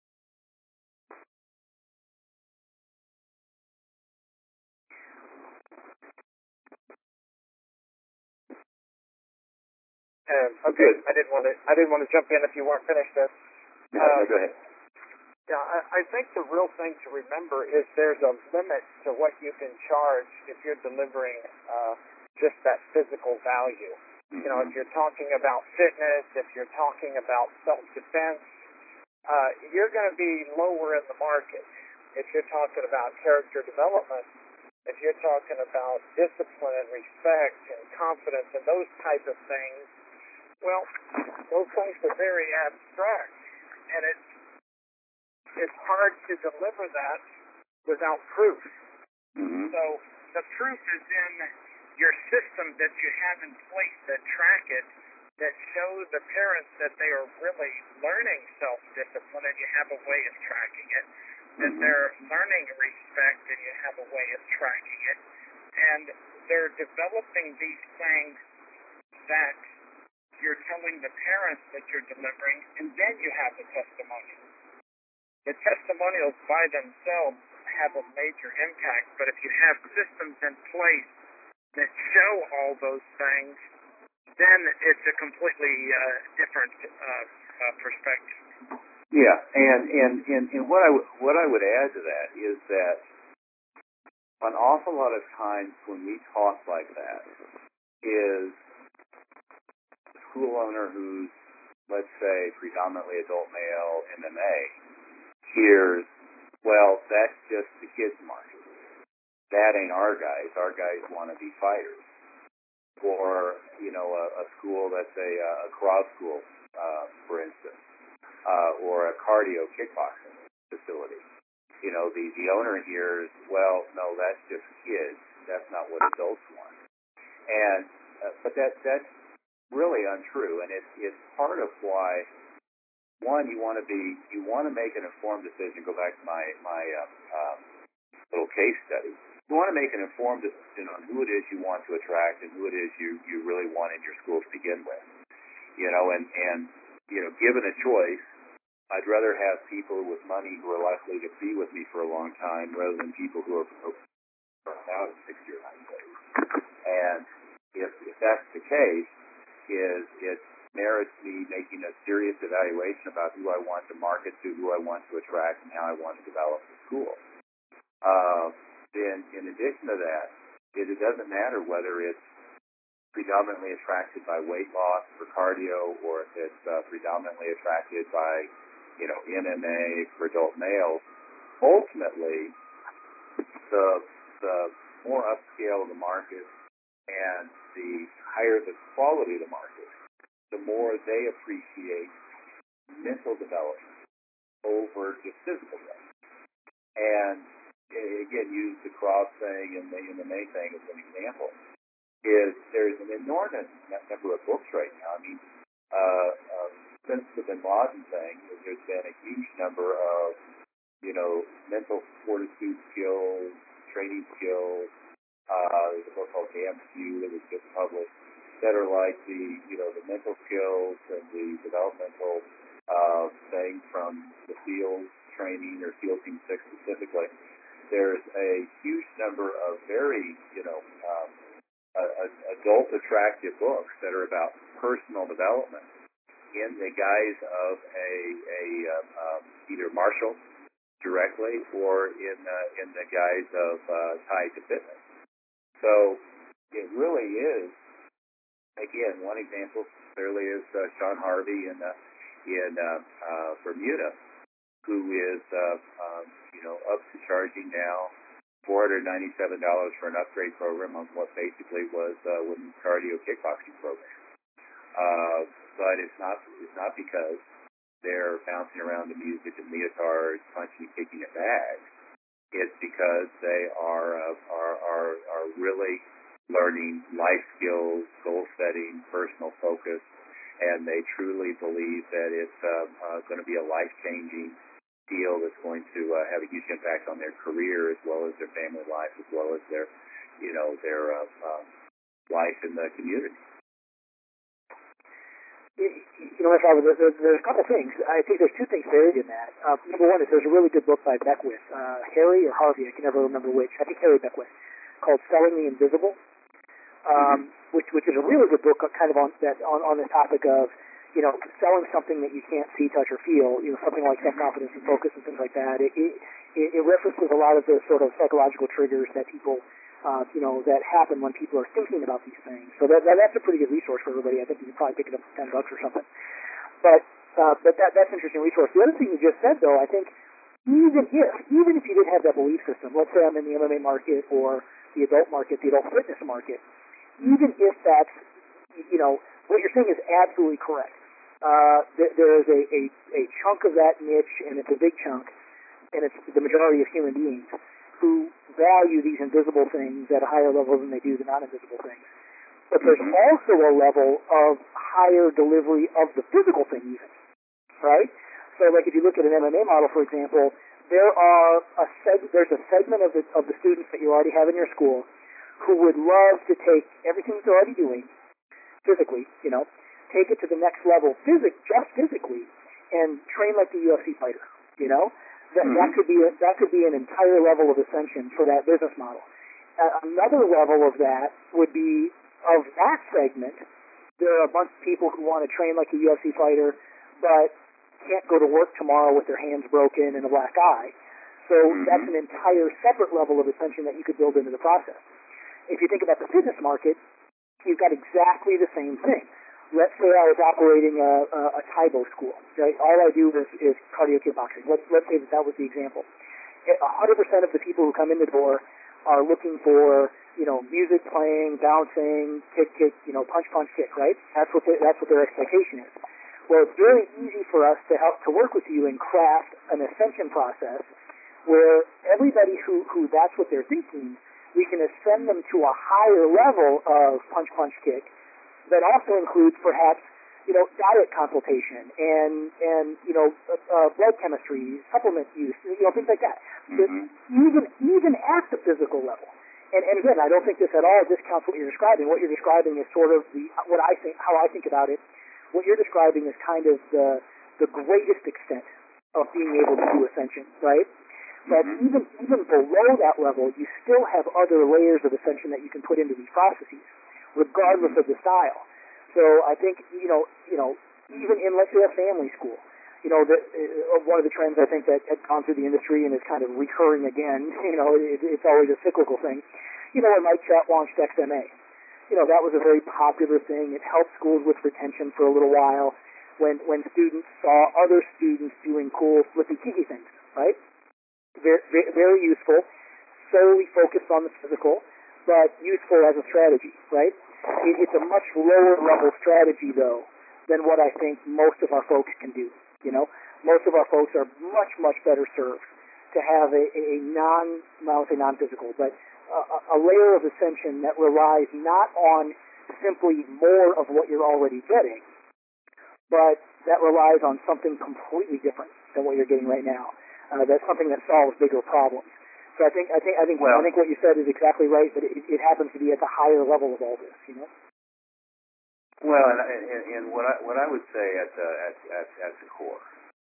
Speaker 2: Um, okay, I didn't want to. I didn't want to jump in if you weren't finished. This.
Speaker 6: No, uh, no, go ahead.
Speaker 2: Yeah, I, I think the real thing to remember is there's a limit to what you can charge if you're delivering uh, just that physical value. Mm-hmm. You know, if you're talking about fitness, if you're talking about self-defense, uh, you're going to be lower in the market. If you're talking about character development, if you're talking about discipline and respect and confidence and those type of things, well, those things are very abstract, and it's it's hard to deliver that without proof.
Speaker 6: Mm-hmm.
Speaker 2: So the proof is in your system that you have in place that track it, that show the parents that they are really learning self-discipline and you have a way of tracking it, that
Speaker 6: mm-hmm.
Speaker 2: they're learning respect and you have a way of tracking it, and they're developing these things that you're telling the parents that you're delivering, and then you have the testimonials. The testimonials by themselves have a major impact, but if you have systems in place that show all those things, then it's a completely uh, different uh, uh, perspective.
Speaker 6: Yeah, and, and, and, and what I w- what I would add to that is that an awful lot of times when we talk like that is a school owner who's, let's say, predominantly adult male M M A hears, well, that's just the kids' market. That ain't our guys. Our guys want to be fighters. Or, you know, a, a school that's a, a cross school, uh, for instance, uh, or a cardio kickboxing facility. You know, the, the owner hears, well, no, that's just kids. That's not what adults want. And, uh, but that, that's really untrue. And it's, it's part of why, one, you want to be, you want to make an informed decision. Go back to my, my, um, um, little case study. You want to make an informed decision on who it is you want to attract and who it is you, you really want in your school to begin with. You know, and, and, you know, given a choice, I'd rather have people with money who are likely to be with me for a long time rather than people who are burned out in six or nine days. And if, if that's the case, is it merits me making a serious evaluation about who I want to market to, who I want to attract, and how I want to develop the school. Uh, then, in addition to that, it, it doesn't matter whether it's predominantly attracted by weight loss for cardio, or if it's uh, predominantly attracted by, you know, M M A for adult males. Ultimately, the the more upscale the market and the higher the quality of the market, the more they appreciate mental development over just physical development. And again, use the cross thing and the M M A thing as an example. Is there's an enormous number of books right now. I mean, uh, uh, since the Bin Laden thing, there's been a huge number of, you know, mental fortitude skills, training skills. Uh, there's a book called Damn Q that was just published that are like the, you know, the mental skills and the developmental uh, thing from the SEALs training or SEAL Team six specifically. There's a huge number of very, you know, um, uh, adult attractive books that are about personal development in the guise of a, a um, um, either martial directly or in uh, in the guise of uh, tied to fitness. So it really is, again, one example clearly is uh, Sean Harvey in uh, in uh, uh, Bermuda, who is uh, um, you know up to charging now four hundred ninety-seven dollars for an upgrade program on what basically was uh, women's cardio kickboxing program. Uh, but it's not it's not because they're bouncing around the music and leotards, punching and kicking at bags. It's because they are uh, are are are really learning life skills, goal setting, personal focus, and they truly believe that it's uh, uh, going to be a life-changing deal that's going to uh, have a huge impact on their career as well as their family life, as well as their, you know, their uh, um, life in the community.
Speaker 1: You know, there's, there's, there's a couple things. I think there's two things buried in that. Uh, number one is there's a really good book by Beckwith, uh, Harry or Harvey, I can never remember which. I think Harry Beckwith, called Selling the Invisible, um, mm-hmm. which which is a really good book, kind of on that on, on the topic of, you know, selling something that you can't see, touch, or feel. You know, something like self-confidence and focus and things like that. It it, it references a lot of the sort of psychological triggers that people. Uh, you know, that happen when people are thinking about these things. So that, that that's a pretty good resource for everybody. I think you can probably pick it up for ten bucks or something. But uh, but that that's an interesting resource. The other thing you just said, though, I think even if even if you didn't have that belief system, let's say I'm in the M M A market or the adult market, the adult fitness market, even if that's, you know, what you're saying is absolutely correct. Uh, there, there is a, a a chunk of that niche, and it's a big chunk, and it's the majority of human beings who value these invisible things at a higher level than they do the non-invisible things. But there's also a level of higher delivery of the physical thing even, right? So like if you look at an M M A model, for example, there are a seg- there's a segment of the, of the students that you already have in your school who would love to take everything that they're already doing physically, you know, take it to the next level physic, just physically, and train like the U F C fighter, you know? That, mm-hmm. that could be a, that could be an entire level of ascension for that business model. Uh, another level of that would be of that segment. There are a bunch of people who want to train like a U F C fighter, but can't go to work tomorrow with their hands broken and a black eye. So mm-hmm. that's an entire separate level of ascension that you could build into the process. If you think about the fitness market, you've got exactly the same thing. let's say I was operating a, a, a Taibo school, right? All I do is, is cardio kickboxing. Let's, let's say that that was the example. one hundred percent of the people who come in the door are looking for, you know, music playing, bouncing, kick, kick, you know, punch, punch, kick, right? That's what, the, that's what their expectation is. Well, it's very easy for us to help to work with you and craft an ascension process where everybody who, who that's what they're thinking, we can ascend them to a higher level of punch, punch, kick that also includes perhaps, you know, diet consultation and, and you know, uh, uh, blood chemistry, supplement use, you know, things like that.
Speaker 7: Mm-hmm.
Speaker 1: Even, even at the physical level. And, and again, I don't think this at all discounts what you're describing. What you're describing is sort of the, what I think, how I think about it. What you're describing is kind of the, the greatest extent of being able to do ascension, right? But
Speaker 7: Mm-hmm.
Speaker 1: even, even below that level, you still have other layers of ascension that you can put into these processes, regardless of the style. So I think, you know, you know, even in, let's say, a family school, you know, the, uh, one of the trends I think that had gone through the industry and is kind of recurring again, you know, it, it's always a cyclical thing. You know, when Mike Chat launched X M A, you know, that was a very popular thing. It helped schools with retention for a little while when, when students saw other students doing cool flippy kiki things, right? Very, very useful, solely focused on the physical, but useful as a strategy, right? It, it's a much lower level strategy, though, than what I think most of our folks can do. You know, most of our folks are much, much better served to have a, a non, I won't say non-physical, but a, a layer of ascension that relies not on simply more of what you're already getting, but that relies on something completely different than what you're getting right now. Uh, that's something that solves bigger problems. So I think I think I think
Speaker 7: well,
Speaker 1: I think what you said is exactly right, but it, it happens to be at the higher level of all this, you know.
Speaker 7: Well, and, and, and what I what I would say at the at, at at the core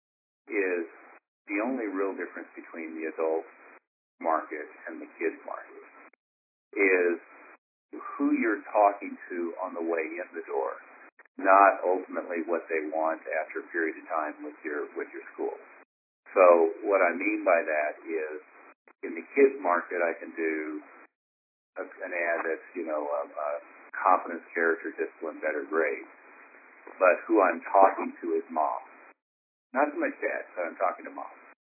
Speaker 7: is the only real difference between the adult market and the kids market is who you're talking to on the way in the door, not ultimately what they want after a period of time with your with your school. So what I mean by that is, in the kids market, I can do a, an ad that's, you know, um, uh, confidence, character, discipline, better grades. But who I'm talking to is mom. Not so much dad, but I'm talking to mom.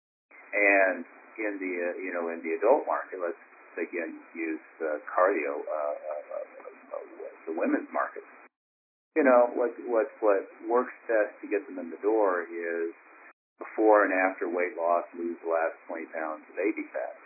Speaker 7: And in the, uh, you know, in the adult market, let's again use uh, cardio, uh, uh, uh, uh, the women's market. You know, what, what, what works best to get them in the door is before and after weight loss, lose the last twenty pounds of baby fat,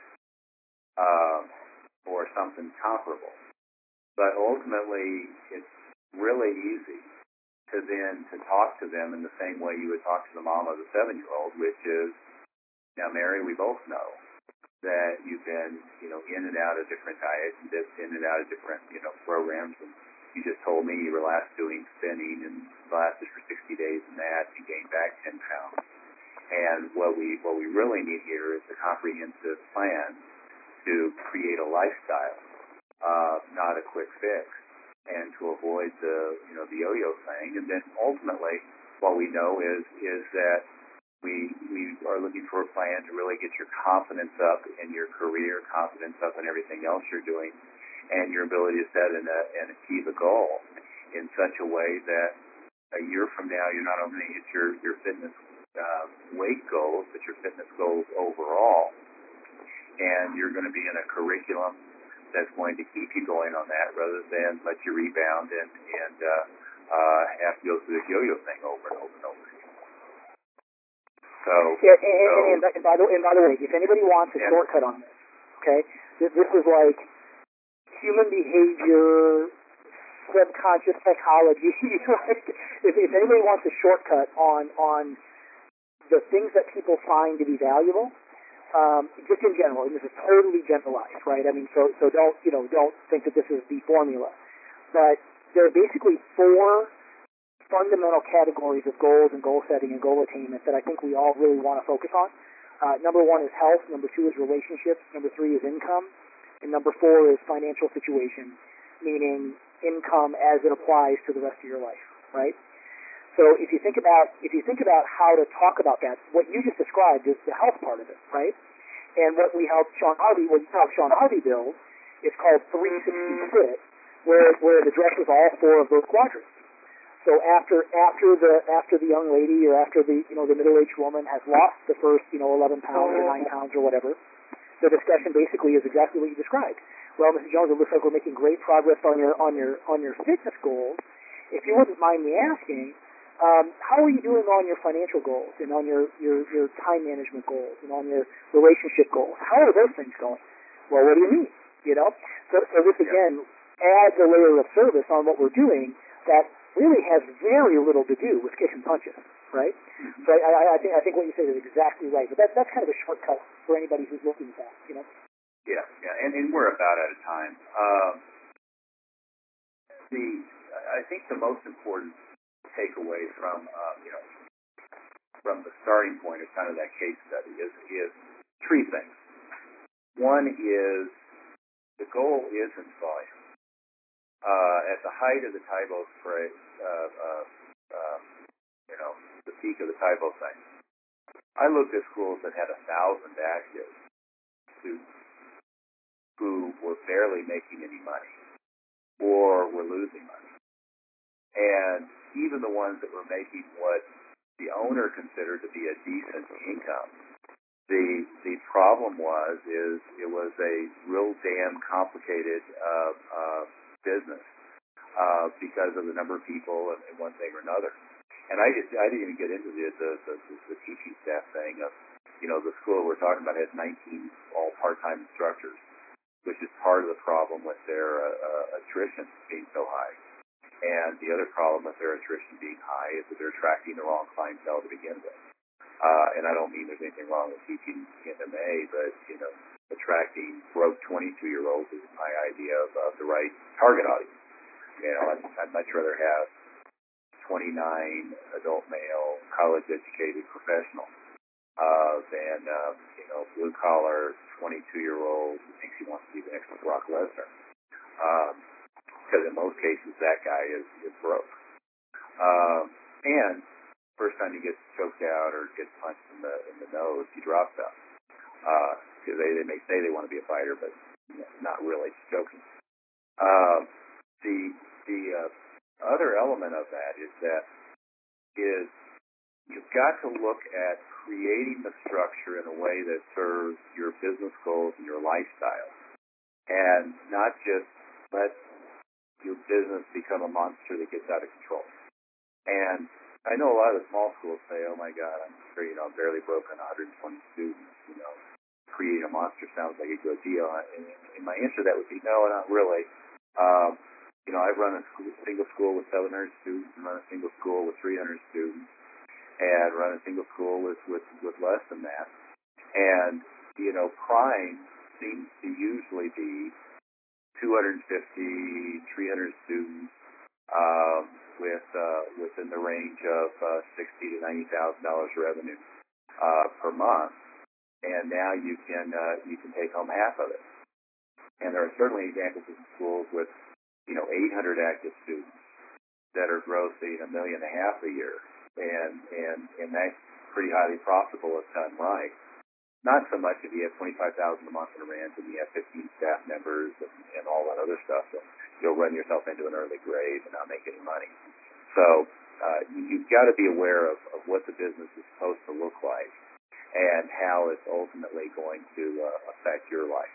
Speaker 7: um, or something comparable. But ultimately, it's really easy to then to talk to them in the same way you would talk to the mom of a seven-year-old, which is, now, Mary, we both know that you've been, you know, in and out of different diets and in and out of different, you know, programs. And you just told me you were last doing spinning and lasted for sixty days and that, and gained back ten pounds. And what we what we really need here is a comprehensive plan to create a lifestyle, uh, not a quick fix, and to avoid the you know the yo-yo thing. And then ultimately, what we know is is that we we are looking for a plan to really get your confidence up in your career, confidence up in everything else you're doing, and your ability to set and, uh, and achieve a goal in such a way that a year from now you're not only hit your your fitness Uh, weight goals, but your fitness goals overall, and you're going to be in a curriculum that's going to keep you going on that rather than let you rebound and, and uh, uh, have to go through this yo-yo thing over and over and over again. So,
Speaker 1: yeah, and,
Speaker 7: so
Speaker 1: and, and, by the, and by the way, if anybody wants a
Speaker 7: yeah.
Speaker 1: shortcut on this, okay, this, this is like human behavior, subconscious psychology. Like, if, if anybody wants a shortcut on on the things that people find to be valuable, um, just in general, and this is totally generalized, right? I mean, so so don't you know don't think that this is the formula, but there are basically four fundamental categories of goals and goal setting and goal attainment that I think we all really want to focus on. Uh, number one is health. Number two is relationships. Number three is income, and number four is financial situation, meaning income as it applies to the rest of your life, right? So if you think about if you think about how to talk about that, what you just described is the health part of it, right? And what we helped Sean Harvey, what you helped Sean Harvey build, is called three sixty Fit, where where it addresses all four of those quadrants. So after after the after the young lady or after the you know the middle aged woman has lost the first you know eleven pounds or nine pounds or whatever, the discussion basically is exactly what you described. Well, Missus Jones, it looks like we're making great progress on your on your on your fitness goals. If you wouldn't mind me asking, um, how are you doing on your financial goals and on your, your, your time management goals and on your relationship goals? How are those things going? Well, what do you mean? You know, so, so this again adds a layer of service on what we're doing that really has very little to do with kicking punches, right? Mm-hmm. So I, I, I think I think what you said is exactly right. But that, that's kind of a shortcut for anybody who's looking at that, you know.
Speaker 7: Yeah, yeah, and, and we're about out of time. Um, the I think the most important takeaway from uh, you know from the starting point of kind of that case study is is three things. One is the goal isn't volume. Uh, at the height of the Taibo spray, uh, uh, uh, you know, the peak of the Taibo thing, I looked at schools that had a thousand active students who were barely making any money or were losing money. And even the ones that were making what the owner considered to be a decent income, the the problem was is it was a real damn complicated uh, uh, business uh, because of the number of people and, and one thing or another. And I just I didn't even get into the the, the the teaching staff thing of, you know, the school we're talking about has nineteen all part-time instructors, which is part of the problem with their uh, uh, attrition being so high. And the other problem with their attrition being high is that they're attracting the wrong clientele to begin with. Uh, and I don't mean there's anything wrong with teaching M M A, but, you know, attracting broke twenty-two-year-olds is my idea of uh, the right target audience. You know, I'd, I'd much rather have twenty-nine adult male, college-educated professional uh, than, uh, you know, blue-collar twenty-two-year-old who thinks he wants to be the next Brock Lesnar. Um, because in most cases that guy is, is broke. Um, and first time he gets choked out or gets punched in the in the nose, he drops out. Because uh, they, they may say they want to be a fighter, but not really, just joking. Uh, the the uh, other element of that is that is you've got to look at creating the structure in a way that serves your business goals and your lifestyle, and not just let your business become a monster that gets out of control. And I know a lot of the small schools say, oh my God, I'm sure, you know, barely broken one hundred twenty students, you know, creating a monster sounds like a good deal. And, and my answer to that would be, no, not really. Um, you know, I've run a school, single school with seven hundred students and run a single school with three hundred students and run a single school with, with, with less than that. And, you know, crime seems to usually be two hundred fifty, three hundred students um, with uh, within the range of uh, sixty to ninety thousand dollars revenue uh, per month, and now you can uh, you can take home half of it. And there are certainly examples of schools with, you know, eight hundred active students that are grossing a million and a half a year, and and and that's pretty highly profitable if done right. Not so much if you have twenty-five thousand dollars a month in rent and you have fifteen staff members and, and all that other stuff. So you'll run yourself into an early grave and not make any money. So uh, you, you've got to be aware of, of what the business is supposed to look like and how it's ultimately going to uh, affect your life.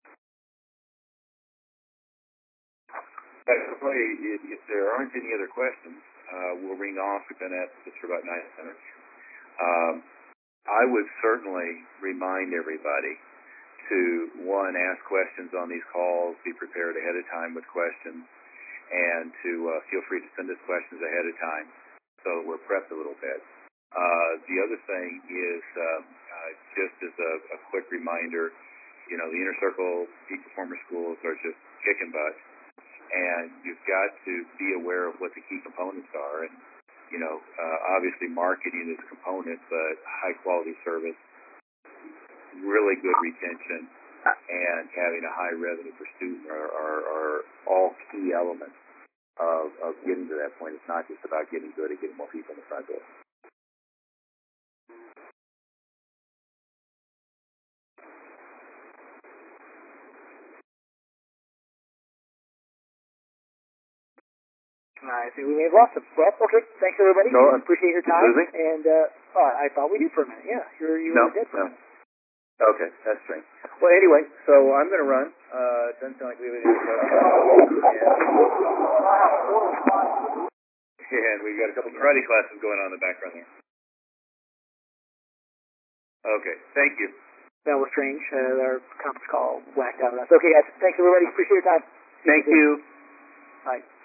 Speaker 7: Actually, if, if there aren't any other questions, uh, we'll ring off. We've been at this for about nine minutes. Um, I would certainly remind everybody to, one, ask questions on these calls, be prepared ahead of time with questions, and to uh, feel free to send us questions ahead of time so that we're prepped a little bit. Uh, the other thing is, uh, uh, just as a, a quick reminder, you know, the Inner Circle Peak Performer Schools are just kicking butt, and you've got to be aware of what the key components are. And you know, uh, obviously marketing is a component, but high quality service, really good retention, and having a high revenue per student are, are, are all key elements of, of getting to that point. It's not just about getting good at getting more people in the front door.
Speaker 1: I think we may have lost him. Well, okay. Thanks, everybody.
Speaker 7: No,
Speaker 1: Appreciate your time.
Speaker 7: losing?
Speaker 1: And uh, oh, I thought we did for a minute. Yeah, you're, you
Speaker 7: No,
Speaker 1: were dead for
Speaker 7: no.
Speaker 1: a minute.
Speaker 7: Okay, that's strange. Well, anyway, so I'm going to run. Uh, doesn't sound like we have any questions. And, and we got a couple karate classes going on in the background there. Okay, thank you.
Speaker 1: That was strange. Uh, our conference call whacked out on us. Okay, guys. Thanks, everybody. Appreciate your time.
Speaker 7: Thank you.
Speaker 1: Bye.